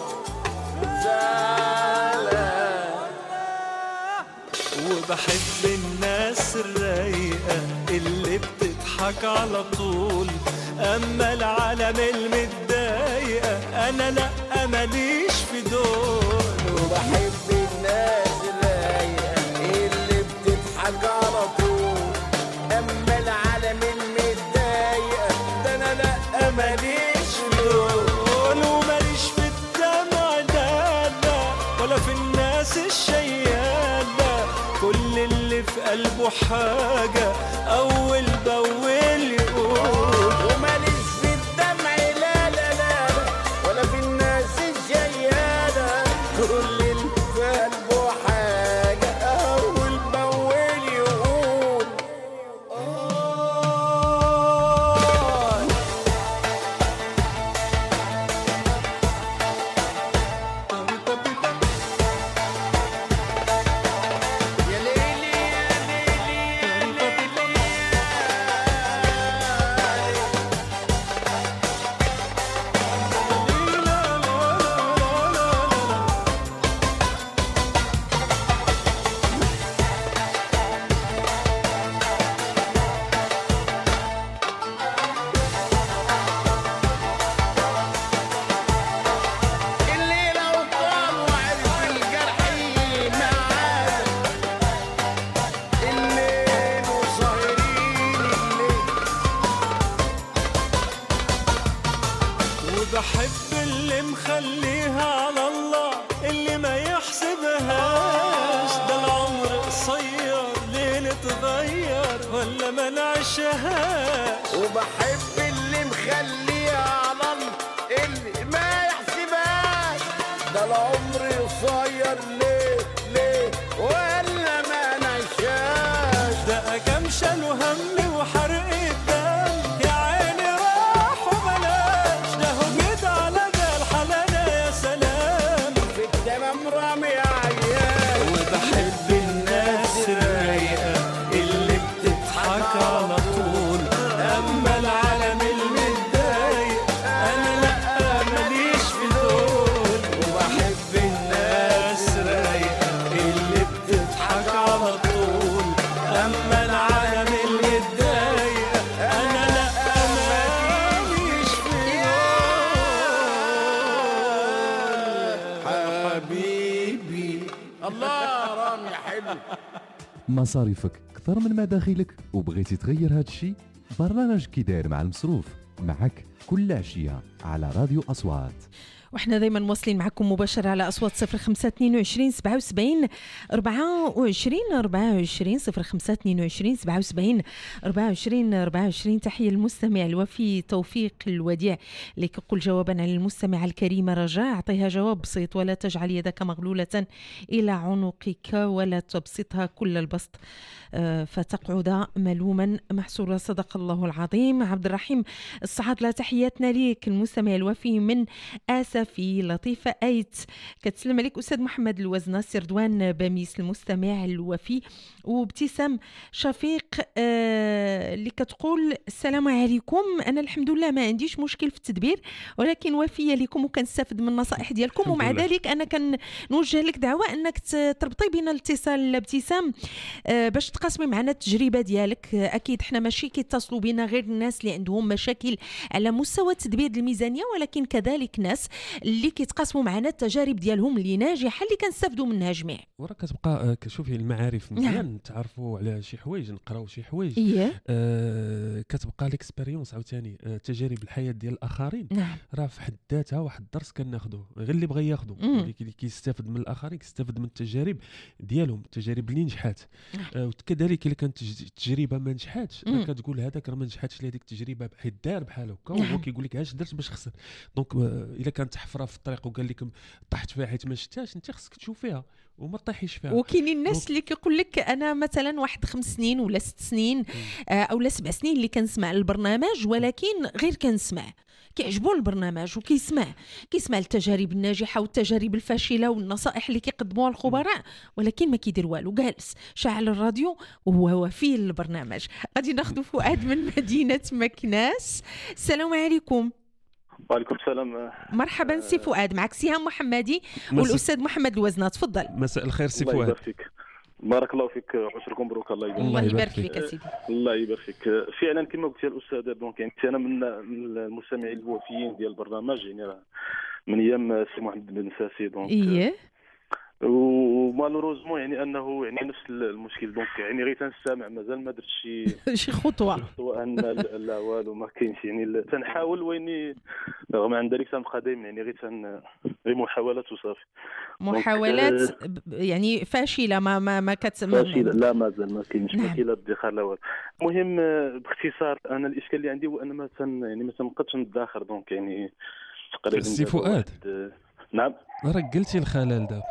وبحب الناس الرايقة اللي بتضحك على طول، أما العالم المتضايقة أنا لأ ماليش في دول. وبحب الناس الرايقة اللي بتضحك على طول، أما العالم المتضايقة ده أنا لأ ماليش في دول. وماليش في الدمع لا لا، ولا في الناس الشيالة، كل اللي في قلبه حاجة أول بأول يقول. وماليش في الدمع لا لا لا، ولا في الناس الجيالة، كل اللي في قلبه حاجة أول بأول يقول. بحب اللي مخليها على الله، اللي ما يحسبهاش ده العمر قصير ليه نتغير ولا ما نعيشهاش. وبحب اللي مخليها على الله اللي ما ده العمر قصير ليه ليه ولا ما نشاش ده كم شال وهم وحرق الدم يا عيني راح وبلاش ده هو جيت على ده الحلالة يا سلام في التمام رامي عيال وبحب الناس الرايقة اللي بتضحك على طول أما العالم المتضايق أنا لأ ماليش في دول وبحب الناس الرايقة اللي بتضحك على طول أما العالم المتضايق أنا لأ ماليش في دول حبيبي الله رامي حلو. مصاريفك أكثر من مداخلك وبغيتي تغير هذا الشيء؟ برنامج كي داير مع المصروف معك كل عشية على راديو أصوات. وإحنا دايما مواصلين معكم مباشرة على أصوات 0522 77 24 24 0522 77 24 24. تحية المستمع الوفي توفيق الوديع اللي كيقول جوابا على المستمعة الكريمة رجاء أعطيها جواب بسيط ولا تجعل يدك مغلولة إلى عنقك ولا تبسطها كل البسط فتقعد ملوما محسورا. صدق الله العظيم. عبد الرحيم الصعاد لا تحياتنا ليك المستمع الوفي من آسفي لطيفة أيت. كتسلم عليك أستاذ محمد الوزنة سردوان بميس المستمع الوفي وابتسام شفيق اللي كتقول السلام عليكم أنا الحمد لله ما عنديش مشكل في التدبير ولكن وفية لكم وكنستافد من النصائح ديالكم ومع ذلك أنا كنوجه لك دعوة أنك تربطي بين الاتصال ابتسام باش تقاسمي معنا التجربة ديالك. أكيد احنا ماشي كيتصلوا بينا غير الناس اللي عندهم مشاكل على مستوى تدبير الميزانية ولكن كذلك ناس اللي كيتقاسموا معنا التجارب ديالهم اللي ناجحة اللي كنستافدوا منها جميع. ورا كتبقى كشوفي المعارف مزيان تعرفوا على شي حوايج نقراو شي حوايج كتبقى ليكسبيريونس عاوتاني تجارب الحياة ديال الآخرين راه في حد ذاتها واحد الدرس كناخذوه غير اللي بغى ياخذو اللي كيستافد من الآخرين كيستافد من التجارب ديالهم التجارب اللي نجحات وكذلك الا كانت تجربه ما نجحاتش كتقول هذاك راه ما نجحاتش لهذيك التجربه حيت دار بحال هكا وهو كيقول لك اش درت باش خسر. دونك الا كانت حفره في الطريق وقال لك طحت فيها حيت ما شفتهاش انت خصك تشوفيها وما طيحيش فيها. وكاينين الناس اللي كيقول لك انا مثلا واحد 5 سنين ولا 6 سنين او 7 سنين اللي كنسمع البرنامج ولكن غير كنسمع كيعجبو البرنامج وكيسمع التجارب الناجحه والتجارب الفاشله والنصائح اللي كيقدموها الخبراء ولكن ما كيدير والو جالس شاعل الراديو وهو في البرنامج. غادي ناخذ فؤاد من مدينه مكناس. السلام عليكم. وعليكم السلام. مرحبا سي فؤاد معك سهام محمدي والاستاذ محمد الوزنة تفضل. مساء الخير سي فؤاد. بارك الله فيك عشركم مبروك الله يبارك فيك اسيدي. الله يبارك فيك. فعلا كما قلت يا الاستاذ دونك يعني انا من المستمعين الوفيين ديال البرنامج يعني من ايام سي محمد بن ساسي دونك ومالوروزمون يعني انه يعني نفس المشكل دونك يعني غير تنستمع مازال ما درت شي خطوه ان لا والو ما كاينش يعني تنحاول ويني رغم عن ذلك تنبقى دائما يعني غير محاولات وصافي محاولات يعني فاشله ما فاشله لا مازال ما كاينش مشكله الادخار لا والو. المهم باختصار انا الاشكال اللي عندي هو ان ما تنقدش ندخر دونك يعني تقريبا سي فؤاد نعم راك قلتي الخلل دابا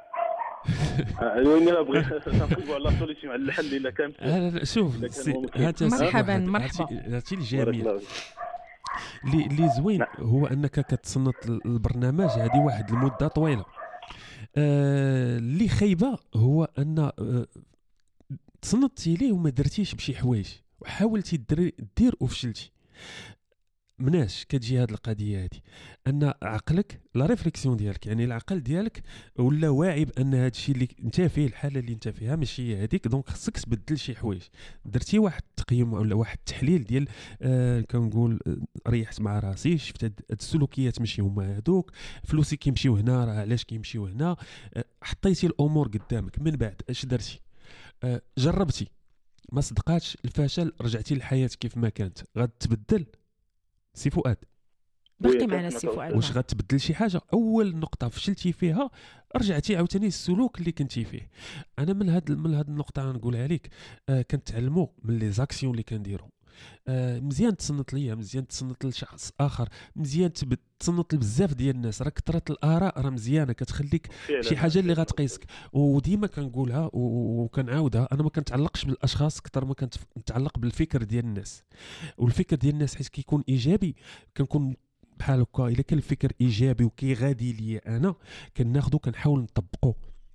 وين لا بغيت نقلبوا على سوليسيون على الحل الا كان شوف مرحبا هاتي الجميل اللي زوين هو انك كتصنت البرنامج هذه واحد المده طويله اللي خايبه هو ان تصنتي ليه وما درتيش بشي حوايج وحاولتي دير وفشلتي. مناش كتجي هذه القضيه هذه ان عقلك لا ريفليكسيون ديالك يعني العقل ديالك ولا واعي بان هذا الشيء اللي انت فيه الحاله اللي انت فيها ماشي هذيك دونك خصك تبدل شي حوايج. درتي واحد التقييم ولا واحد التحليل ديال كنقول ريحت مع راسي شفت هاد السلوكيات ماشي هما هذوك فلوسي كيمشيو هنا راه علاش كيمشيو هنا حطيتي الامور قدامك من بعد اش درتي جربتي ما صدقاتش الفشل رجعتي للحياه كيف ما كانت غتبدل سي فؤاد باقي معنا سي فؤاد واش غتبدل شي حاجه اول نقطه فشلتي فيها رجعتي عاوتاني السلوك اللي كنتي فيه. انا من هاد النقطه نقولها لك كنتعلموا من لي زاكسيون اللي كنديروا مزيان تصنت ليا، مزيان تصنت لشخص اخر، مزيان تصنت لبزاف ديال الناس. راه كثره الاراء راه مزيانه، كتخليك شي حاجه اللي غتقيسك. وديما كنقولها وكنعاودها، انا ما كنتعلقش بالاشخاص اكثر ما كنتعلق بالفكر ديال الناس. والفكر ديال الناس حيت كيكون ايجابي كنكون بحال هكا. الا كان الفكر ايجابي وكيغادي ليا انا كناخذو كنحاول نطبقو.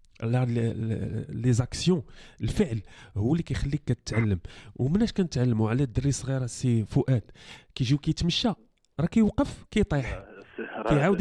لي زاكسيون، الفعل هو اللي كيخليك كتعلم. ومناش كنتعلموا على الدري صغير سي فؤاد كيجيو كيتمشى راه كيوقف كيطيح كيعاود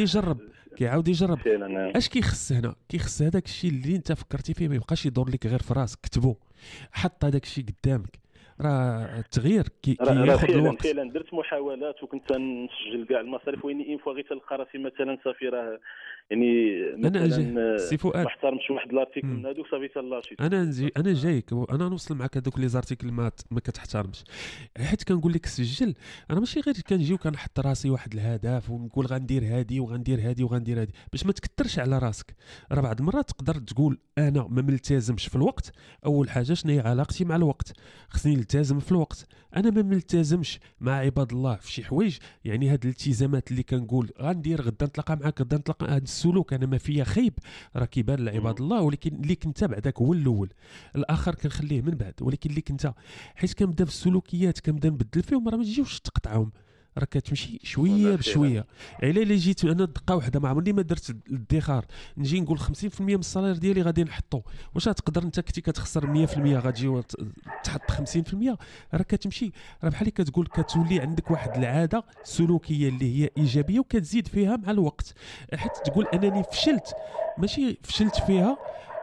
يجرب. اش كيخص هنا؟ كيخص هذاك الشيء اللي انت فكرتي فيه ما يبقاش يدور لك غير في راسك. كتبو، حط هذاك الشيء قدامك. راه التغيير كياخذ الوقت. فعلا درت محاولات وكنت نسجل كاع المصاريف، وين ان فوا غير تلقى راسي مثلا صافي راه يعني مثلا سي فؤاد ما احترمش واحد لارتيكل من هذوك صافي تلاشيت. انا جايك انا نوصل معك هذوك لي زارتيكل ما كتحترمش. حيت كنقول لك سجل، انا ماشي غير كنجي وكنحط راسي واحد الهدف ونقول غندير هادي وغندير هادي وغندير هادي باش ما تكثرش على راسك. راه بعض المرات تقدر تقول انا ما ملتزمش في الوقت. اول حاجه شنو هي علاقتي مع الوقت؟ خصني نلتزم في الوقت. انا ما ملتزمش مع عباد الله في شي حوايج، يعني هاد الالتزامات اللي كنقول غندير غدا نتلاقى معاك غدا نتلاقى، هاد السلوك انا ما فيا خيب راه كيبان لعباد الله. ولكن اللي كنت بعداك هو الاول، الاخر كنخليه من بعد. ولكن اللي كنت حيت كنبدا في السلوكيات كنبدا نبدل فيهم راه ما تجيوش تقطعهم، راه كتمشي شويه بشويه. الا جيت انا دقه واحده ما عمرني ما درت الادخار، نجي نقول 50% من الصالير ديالي غادي نحطو. واش تقدر انت كنتي كتخسر 100% غتجي تحط 50%؟ راه كتمشي، راه بحال كتقول كتولي عندك واحد العاده سلوكيه اللي هي ايجابيه وكتزيد فيها مع الوقت. حتى تقول انني فشلت، ماشي فشلت فيها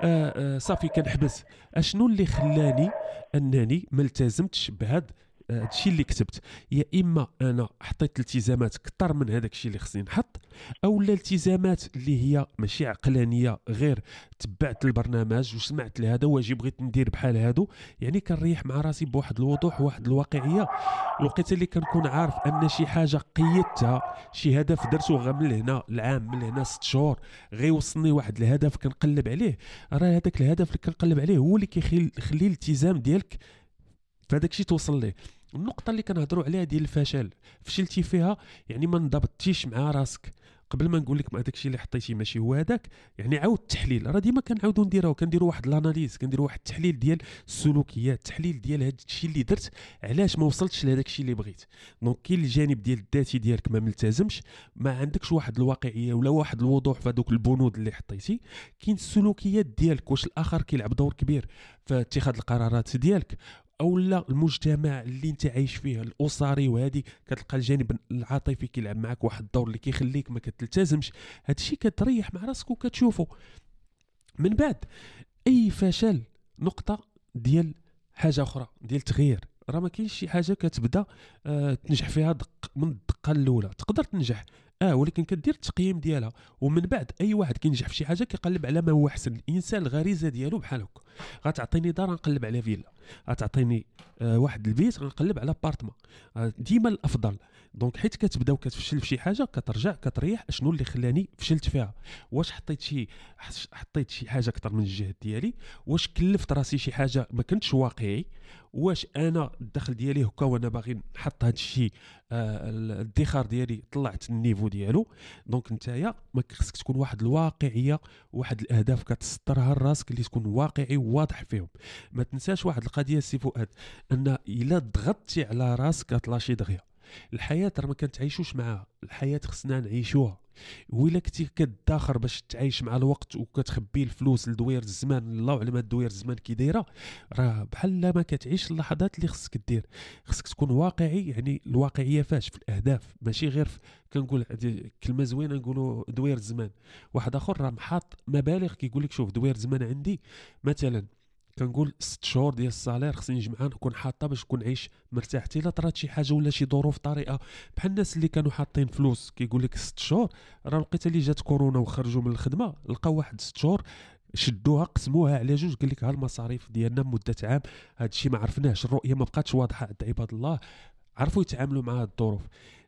صافي كنحبس. اشنو اللي خلاني انني ما التزمتش بهذا الشيء اللي كتبت؟ يا اما انا حطيت التزامات كثر من هذاك الشيء اللي خصني نحط، او الالتزامات اللي هي ماشي عقلانيه، غير تبعت البرنامج وسمعت لهذا واجي بغيت ندير بحال هادو. يعني كنريح مع راسي بواحد الوضوح وواحد الواقعيه. الوقت اللي كنكون عارف ان شي حاجه قيدتها، شي هدف درته غير من هنا العام، من هنا 6 شهور غيوصلني واحد الهدف كنقلب عليه، راه هذاك الهدف اللي كنقلب عليه هو اللي كيخلي الالتزام ديالك فهذاك الشيء توصل ليه. النقطه اللي كنهضروا عليها ديال الفشل، فشلتي فيها يعني ما انضبطتيش مع راسك. قبل ما نقول لك ما هذاك الشيء اللي حطيتي ماشي هو هذاك، يعني عاود التحليل. راه ديما كنعاودوا كنديروا واحد الاناليز، كنديروا واحد التحليل ديال السلوكيات، التحليل ديال هذا الشيء اللي درت علاش ما وصلتش لهذاك الشيء اللي بغيت. دونك كاين الجانب ديال الذاتي ديالك ما ملتزمش، ما عندكش واحد الواقعيه ولا واحد الوضوح في هذوك البنود اللي حطيتي. كاين السلوكيات ديالك، واش الاخر كيلعب دور كبير في اتخاذ القرارات ديالك، او لا المجتمع اللي انت عايش فيه الاسري، وهذه كتلقى الجانب العاطفي كيلعب معك واحد الدور اللي كيخليك ما كتلتزمش. هذا الشيء كتريح مع راسك وكتشوفه. من بعد اي فشل نقطه ديال حاجه اخرى ديال تغيير. راه ما كاينش شي حاجه كتبدا تنجح فيها من الدقه الاولى. تقدر تنجح ولكن كدير التقييم ديالها، ومن بعد اي واحد كينجح في شي حاجه كيقلب على ما هو احسن. الانسان الغريزه ديالو بحال هكا، غتعطيني دار نقلب على فيلا، غتعطيني واحد البيت غنقلب على بارتما، ديما الافضل. دونك حيت كتبدا وكتفشل في شي حاجه كترجع كتريح شنو اللي خلاني فشلت فيها. واش حطيت شي حاجه اكثر من الجهد ديالي؟ واش كلفت راسي شي حاجه ما كنتش واقعي؟ واش انا الدخل ديالي هكا وانا باغي نحط هذا الشيء الادخار ديالي طلعت النيفو ديالو؟ دونك نتايا ما خصك تكون واحد الواقعيه، واحد الاهداف كتسطرها لراسك اللي تكون واقعي وواضح فيهم. ما تنساش واحد القضيه سي فؤاد، ان الا ضغطتي على راسك كتلاشي دغيا. الحياه راه ما كنتعيشوش معاها، الحياه خصنا نعيشوها. وإلا كنتي كتداخر باش تعيش مع الوقت وكتخبي الفلوس لدوير الزمان، الله اعلم هاد دوير الزمان كي دايره، راه بحال ما كتعيش اللحظات اللي خصك دير. خصك تكون واقعي، يعني الواقعيه فاش في الاهداف، ماشي غير كنقول كلمه زوينه نقولوا دوير الزمان. واحد اخر راه محاط مبالغ كيقول لك شوف دوير الزمان عندي مثلا كنقول 6 شهور ديال الصالير خصني نجمعها نكون حاطه باش نكون عايش مرتاح. حتى الا طرات شي حاجه ولا شي ظروف طارئه، بحال الناس اللي كانوا حاطين فلوس كيقول لك 6 شهور، راه لقيت اللي جات كورونا وخرجوا من الخدمه لقاو واحد 6 شهور شدوها قسموها على جوج، قال لك ها المصاريف ديالنا مده عام. هذا الشيء ما عرفناش، الرؤيه ما بقاتش واضحه عند عباد الله، عرفوا يتعاملوا مع هاد الظروف.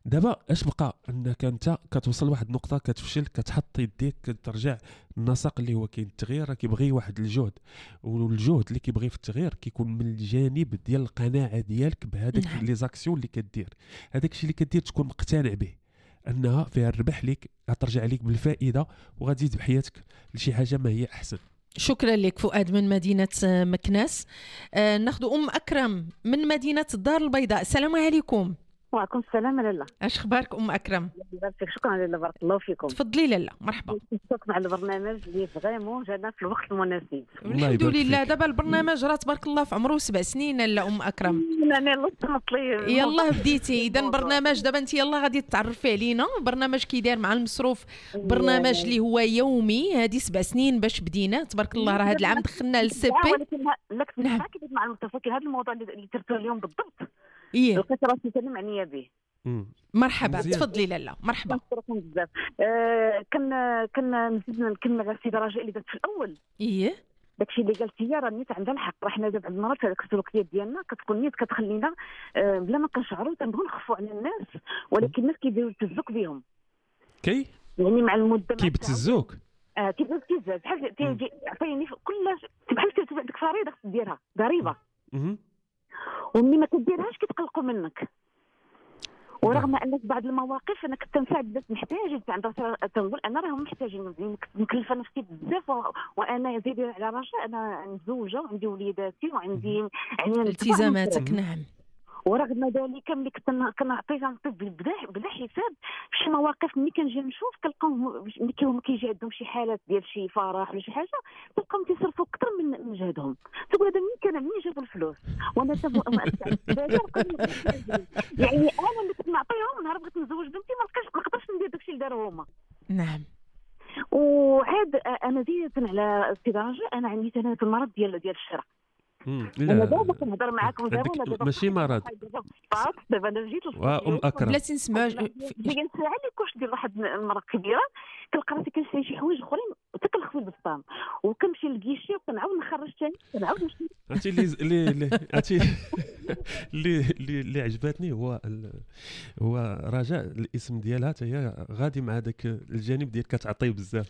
دابا اش بقى انك انت كتوصل لواحد النقطه كتفشل كتحط يديك كترجع النسق اللي هو كاين التغيير راه كيبغي واحد الجهد، والجهد اللي كيبغي في التغيير كيكون من الجانب ديال القناعه ديالك بهذاك لي زاكسيون اللي كدير، هذاك الشيء اللي كدير تكون مقتنع به انها فيها الربح ليك، غترجع ليك بالفائده وغادي تزيد بحياتك لشي حاجه ما هي احسن. شكرا لك فؤاد من مدينه مكناس. ناخذ اكرم من مدينه الدار البيضاء. السلام عليكم. وعليكم السلام لاله. اش اخبارك اكرم؟ شكرا لاله، بارك الله فيكم. تفضلي لاله. مرحبا. نشكرك مع البرنامج اللي فريمون جانا في الوقت المناسب. الحمد لله. دابا البرنامج راه تبارك الله في عمره 7 سنين لا اكرم. انا لطمطلي يلاه بديتي. اذا برنامج دابا انت يلاه غادي تتعرفي علينا. برنامج كيداير مع المصروف، برنامج اللي هو يومي. هذه 7 سنين باش بدينا تبارك الله. راه هذا العام دخلنا للسي بي. ولكن لك كيف مع المتفق هذا الموضوع اللي درتو اليوم بالضبط. لقيت راسي كلمه معنيه به. مرحبا. تفضلي لاله. مرحبا. شكرا بزاف. كان نزيد نكمل على السيده رجاء اللي درت في الاول. داكشي اللي قالتي راه النيت عندها الحق. راه حنا دابا المرات في هذاك السلوكيات ديالنا كتكون النيت كتخلينا بلا ما كنشعروا تنبغيو نخفوا على الناس، ولكن الناس كيديروا يتزوك بهم. يعني مع المده كيبتزوك. كيبتزوك بحال تيجي عطيني كل بحال عندك فريضه خصك ديرها ضريبه. وملي ما كديرهاش كيتقلقوا منك. ورغم ان في بعض المواقف انا كنت نساعد الناس محتاجين عندها تنقول انا راهم محتاجين مكلفه نفسي بزاف وانا زيد على رجاء انا متزوجه وعندي وليداتي وعندي التزاماتك. نعم. ورغم ذلك ملي كنعطي بلا حساب في شي مواقف ملي كنجي نشوف كنلقاهم ملي كيجي عندهم شي حالات ديال شي فرح ولا شي حاجه تلقاهم تيصرفوا اكثر من جهدهم. تقول هذا منين جابوا الفلوس وانا يعني انا اللي كنت نعطيهم نهار بغيت نزوج بنتي ما نقدرش ندير داكشي اللي داروا هما. نعم. وعاد انا زيدت على السيده رجاء انا عندي في المرض ديال الشراء. انا دابا كنهضر معاكم دابا ماشي مرض. دابا انا جيت اكرم بلاتي نسمعوا. كاين ساعه اللي كنت ديال واحد المراه كبيره كنلقى راسي كنشري شي حوايج اخرين حتى كنخوي البسطام وكنمشي للكيشي وكنعاود نخرج ثاني كنعاود نشري. عرفتي اللي عجبتني هو رجاء الاسم ديالها حتى هي غادي مع داك الجانب ديال كتعطي بزاف.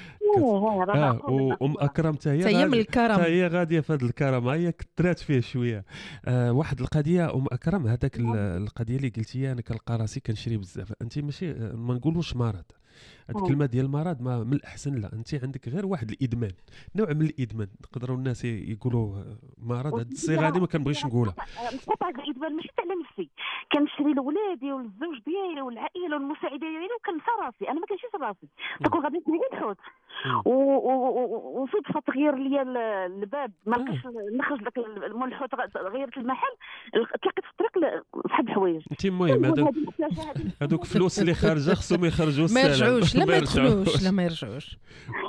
اكرم حتى هي من الكرم. حتى هي غاديه في هذا الكرم. هي كثرات فيه شويه. واحد القضيه اكرم هذاك القضيه اللي قلتيها انا كنلقى راسي كنشري بزاف. انت ماشي ما نقولوش مرض. هاد الكلمه ديال المرض ما من الاحسن. لا انت عندك غير واحد الادمان، نوع من الادمان. نقدروا الناس يقولوا مرض. هاد الصيغه هذه ما كنبغيش نقولها. مقطع الادمان ماشي على نفسي. كنشري لولادي وللزوج ديالي والعائله والمساعده ديالي وكنسى راسي. انا ما كنشريش راسي. تكون غادي نعيد الحوت وصدفه تغير لي الباب ما لقيتش نخرج داك مول الحوت غيرت المحل تلاقيت في الطريق واحد الحوايج. انت المهم هذوك فلوس اللي خارجه خصهم يخرجوا السلام. لا ما يرجعوش.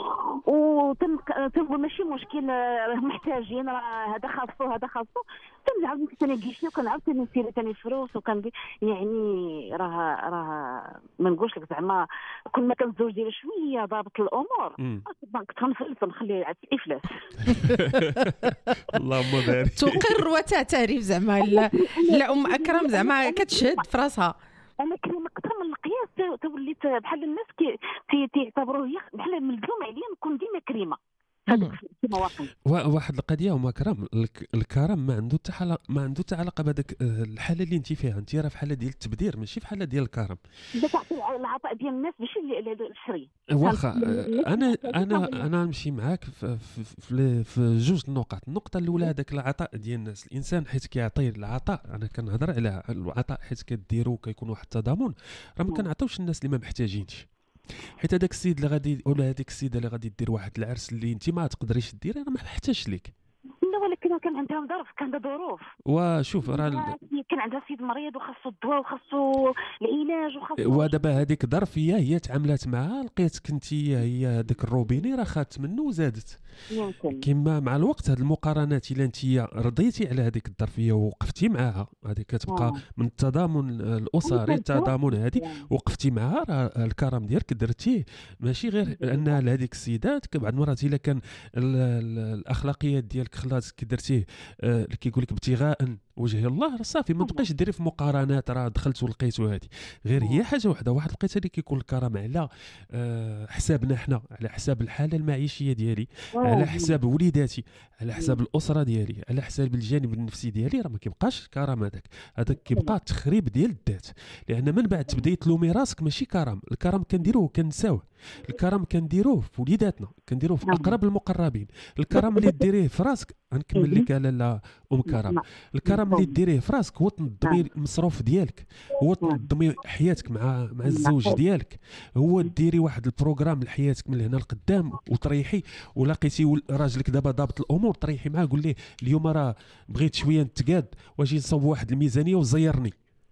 تنقول ماشي مشكل محتاجين راه هذا خاصو تنعاود ثاني كيشي وكنعاود ثاني نسير ثاني فلوس يعني راه ما نقولش لك زعما كل ما كان الزوج ديالي شويه ضابط الامور كنت غنفلس ونخليه على الافلاس. اللهم بارك. تقر وتعترف زعما. لا اكرم زعما كتشهد في راسها. انا كلمه اكثر من القياس توليت بحال الناس تعتبروه بحال ملزوم عليا نكون ديما كريمه. واحد القضيه اكرم الكرم ما عنده حتى علاقه بهذاك الحاله اللي انت فيها. انت راه في حاله ديال التبذير ماشي في حاله ديال الكرم. تعطي العطاء ديال الناس ماشي الشري. واخا انا نمشي معاك في جوج النقط. النقطه الاولى هذاك العطاء ديال الناس. الانسان حيت كيعطي العطاء انا كنهضر على العطاء حيت كديروا كيكون واحد التضامن راه ما كنعطيوش الناس اللي ما محتاجينش. حيت هذاك السيد اللي غادي ولا هذيك السيده اللي غادي دير واحد العرس اللي انت ما تقدريش ديري راه ما محتاجش ليك. لا ولكن كان عندها ظرف كان عندها ظروف. وشوف راه كان عندها سيد مريض وخاصو الدواء وخاصو العلاج وخاصو. ودابا هذيك ظرف هي تعاملات معها لقيتك انت هي هذاك الروبيني راه خات منه وزادت. كما مع الوقت هذه المقارنات الا انت رضيتي على هذيك الظرفيه ووقفتي معها هذه كتبقى من التضامن الاسري. التضامن هذه وقفتي معها راه الكرم ديالك درتيه. ماشي غير ان هذيك السيدات بعض المرات الا كان الاخلاقيات ديالك خلاص كي درتيه كيقول لك ابتغاء وجه الله صافي ما تبقاش ديري في مقارنات راه دخلت ولقيتو هذه. غير هي حاجه واحده، واحد لقيتها اللي كيكون الكرم على حسابنا حنا، على حساب الحاله المعيشيه ديالي، على حساب وليداتي، على حساب الاسره ديالي، على حساب الجانب النفسي ديالي، راه ما كيبقاش الكرم هذاك كيبقى تخريب ديال الذات. لان من بعد تبداي تلومي راسك ماشي كرم، الكرم كنديروه كنساوه، الكرم كنديروه في وليداتنا، كنديروه في اقرب المقربين. الكرم اللي ديريه في راسك غنكمل لك لا كرم، الكرم اللي ديريه في راسك هو تنظمي المصروف ديالك، هو تنظمي حياتك مع الزوج ديالك، هو ديري واحد البروغرام لحياتك من هنا لقدام وتريحي. ولقيتي راجلك دابا ضابط الامور تريحي معاه، قول ليه اليوم راه بغيت شويه نتقاد واجي نصوب واحد الميزانيه وزيرني.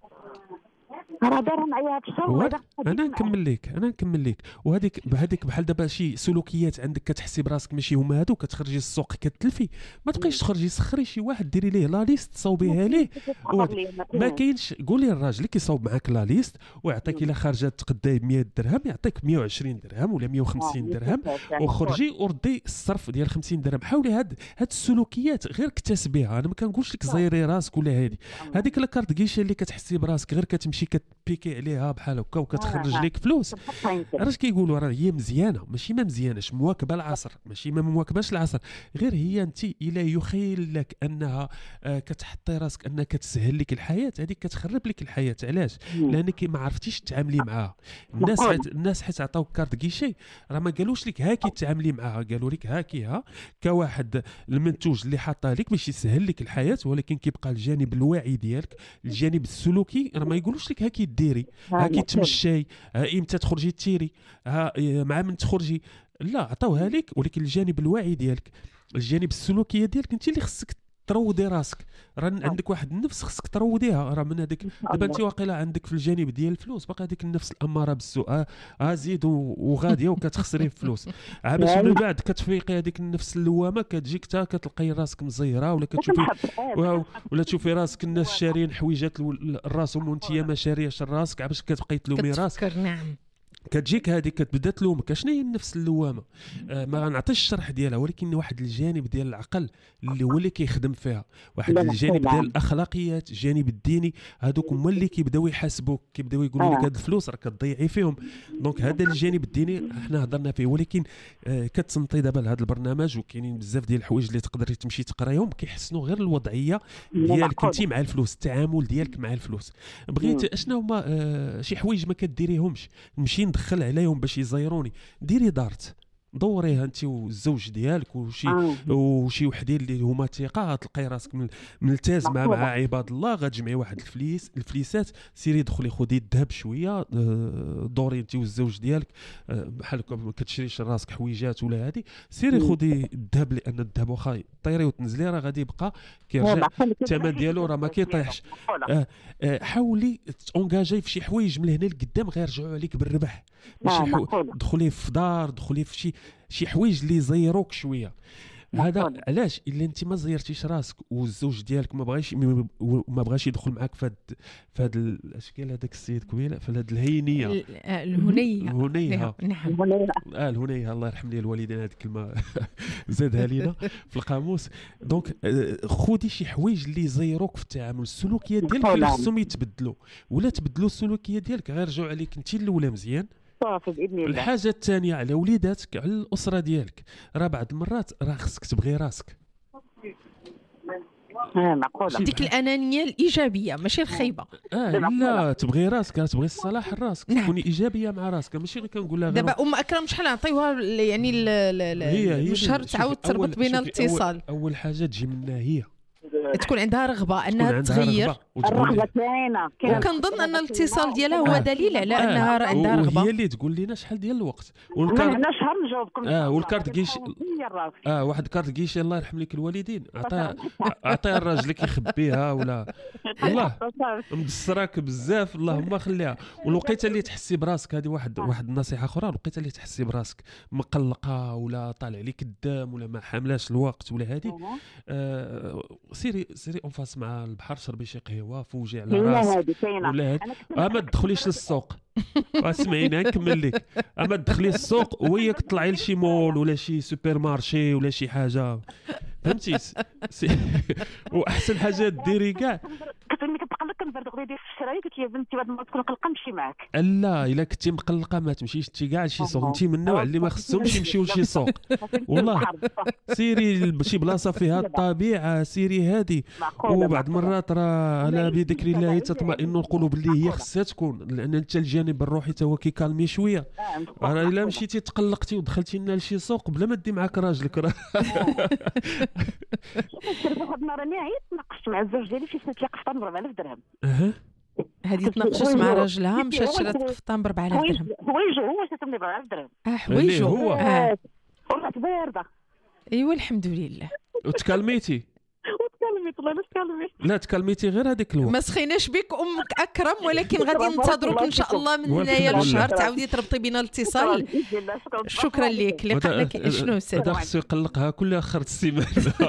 راه دار معايا هاد الشهر. انا نكمل لك وهذيك بحال دابا شي سلوكيات عندك كتحسي براسك ماشي هما هادو، كتخرجي السوق كتلفي، ما تبقايش تخرجي، سخري شي واحد ديري ليه لا ليست تصاوبيها ليه. ما كاينش، قولي للراجل كيصاوب معاك لا ليست ويعطيك الا خارجه تقداي ب 100 درهم يعطيك 120 درهم ولا 150 درهم، وخرجي وردي الصرف ديال 50 درهم. حاولي هاد السلوكيات غير اكتسبيها. انا ما كنقولش لك زيري راسك ولا هذيك الكارت كيشي اللي كتحسي براسك غير كتمشي بيكي عليها بحال هكا وكتخرج لك فلوس. علاش كيقولوا راه هي مزيانه، ماشي ما مزياناش، مواكبه العصر، ماشي ما مواكباش العصر. غير هي انت الا يخيل لك انها كتحطي راسك انها كتسهل لك الحياه، هذيك كتخرب لك الحياه. علاش؟ لانك ما عرفتيش تعاملي معها. الناس حيت عطاوك كارت كيشي راه ما قالوش لك هاكي تعاملي معها، قالوا لك هاكيها كواحد المنتوج اللي حاطاه لك باش يسهل لك الحياه، ولكن كيبقى الجانب الواعي ديالك، الجانب السلوكي، راه ما يقولوش لك هاكي ديري، هاكي تمشي، امتى تخرجي تيري، مع من تخرجي، لا عطاوها لك. ولكن الجانب الواعي ديالك، الجانب السلوكيه ديالك انت اللي خصك تروضي راسك. راه عندك واحد النفس خصك تروضيها. راه من هذيك دابا انت واقيلا عندك في الجانب ديال الفلوس باقي هذيك النفس الاماره بالسوء، زيد وغاديه وكتخسري الفلوس. باش من بعد كتفيقي هذيك النفس اللوامه كتجيك حتى كتلقاي راسك مزيره، ولا تشوفي راسك الناس شارين حويجات لراسهم وانت ما شارياش راسك، باش كتبقاي تلومي راسك. نعم كتجيك هذيك كتبدا تلومك. شنو هي النفس اللوامه؟ ما غنعطيش الشرح ديالها، ولكن واحد الجانب ديال العقل اللي هو اللي كيخدم فيها، واحد الجانب ديال الاخلاقيات، الجانب الديني، هذوك هما اللي كيبداو يحاسبوك، كيبداو يقولوا لك هاد الفلوس راه كتضيعي فيهم. دونك هذا الجانب الديني احنا هضرنا فيه. ولكن كتصنتي دابا لهذا البرنامج وكاينين بزاف ديال الحوايج اللي تقدري تمشي تقرايهم كيحسنوا غير الوضعيه ديالك انت مع الفلوس، التعامل ديالك مع الفلوس. بغيت اشنو هما شي حوايج ما كديريهمش نمشي ندخل عليهم باش يزيروني؟ ديري دارت، دوريها انت والزوج ديالك وشي وحدين اللي هما ثقه، تلقاي راسك ملتزمه مع عباد الله، غتجمعي واحد الفليسات، سيري دخلي خدي الذهب شويه، دوري انت والزوج ديالك بحال ما كتشريش راسك حويجات ولا هذه، سيري خدي الذهب، لان الذهب واخا طيري وتنزلي راه غادي يبقى كيرجع الثمن ديالو راه ما كيطيحش. حاولي تونجاجي في شي حوايج من هنا لقدام غير يرجعوا عليك بالربح، ماشي دخلي في دار، دخلي في شي حوايج اللي يزيروك شويه. هذا علاش الا انت ما زيرتيش راسك والزوج ديالك ما بغاش يدخل معاك في هذا الاشكال، هذاك السيد كويله في هذه الهينيه الهنيه. نعم الهنيه، الله يرحم لي الوالدين، هذه الكلمه زادها لينا في القاموس. دونك خودي شي حوايج اللي يزيروك في التعامل، السلوكيات ديالك اللي خصهم يتبدلوا، ولا تبدلوا السلوكيات ديالك غير رجعوا عليك انت الاولى مزيان. الحاجه الثانيه على وليداتك، على الاسره ديالك، راه بعض المرات راه خصك تبغي راسك. ديك الانانيه الايجابيه ماشي الخيبه. لا تبغي راسك، تبغي الصلاح لراسك، تكوني ايجابيه مع راسك، ماشي غير كنقول لها دابا اكرم شحال نعطيوها يعني الشهر تعاود تربط بين الاتصال. اول حاجه تجي منها هي تكون عندها رغبه انها تغير، الرغبه كاينه، وكنظن ان الاتصال ديالها هو دليل على انها عندها رغبه. وهي اللي تقول لنا شحال ديال الوقت. هنا شهر نجاوبكم. والكارت كيش واحد كارت كيش الله يرحم لك الوالدين، عطيها لراجلك يخبيها، ولا والله مدسراك بزاف، اللهم خليها. والوقيته اللي تحسي براسك، هذه واحد النصيحه اخرى، الوقيته اللي تحسي براسك مقلقه ولا طالع لك قدام ولا ما حاملاش الوقت ولا هذه، سيري انفاس مع البحر، شربي شي قهوه، فوجي على راسك ولا ما تدخليش للسوق. اسمعيني نكمل لك، ما تدخلي السوق وياك تطلعي لشي مول ولا شي سوبر مارشي ولا شي حاجه، فهمتي واحسن حاجه ديري كاع كتعني كتقلق كنبرد غدير في الشرايه قلت لي بنتي بعد ما تكون قلقه نمشي معاك. لا الا كنتي مقلقه ما تمشيش انت كاع لشي سوق، انت من النوع اللي ما خصهمش يمشيو لشي سوق والله. سيري لشي بلاصه فيها الطبيعه، سيري هادي. وبعض مرات راه على بذكر الله تطمئن القلوب اللي هي خصها تكون، لان انت الجانب الروحي تا هو كيكالمي شويه. راه الا مشيتي تقلقتي ودخلتي لنا لشي سوق بلا ما دي معاك راجلك راه واحد النهار انا عييت تناقشت مع الزوج ديالي فاش نتلاقى فطان ب 4000 درهم. هذه تناقشت مع راجلها مشات شرات قفطان ب 4000 درهم. حوايجو هو شاتهم ب 4000 درهم. حوايجو هو ورات بارده. ايوا الحمد لله. وتكلميتي والله ما تكلميت. لا تكلميتي غير هذيك الوقت. ما سخيناش بك امك اكرم، ولكن غادي ننتظروك ان شاء الله من هنايا للشهر تعاودي تربطي بينا الاتصال. شكرا لك. لقاء شنو استاذ؟ هذا خصو يقلقها كل اخر السيمانه.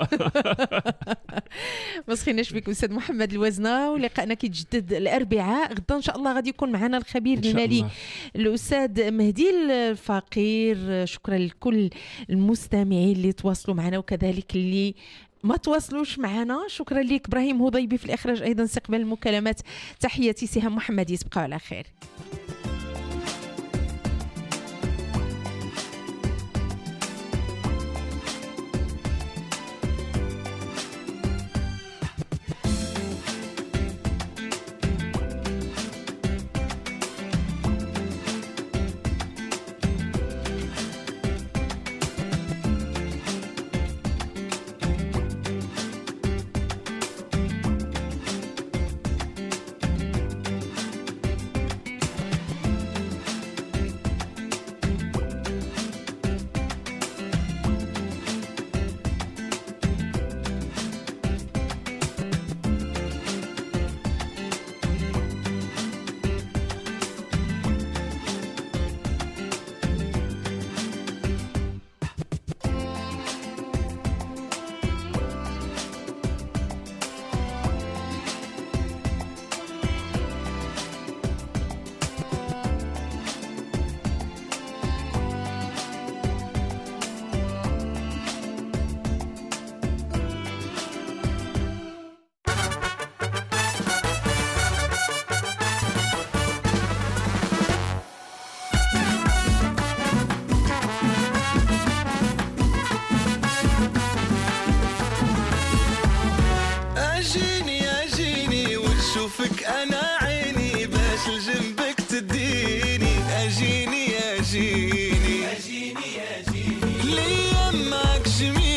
ما سخيناش بك استاذ محمد الوزنه، ولقاءنا كيتجدد الاربعاء غدا ان شاء الله. غادي يكون معنا الخبير المالي الاستاذ مهدي الفقير. شكرا لكل المستمعين اللي تواصلوا معنا وكذلك اللي ما تواصلوش معنا. شكرا لك ابراهيم هضيبي في الاخراج، ايضا استقبال المكالمات. تحياتي سهام محمد، يبقى على خير. اشوفك انا عيني باش لجنبك تديني. اجيني اجيني اجيني اجيني ليا معك جميل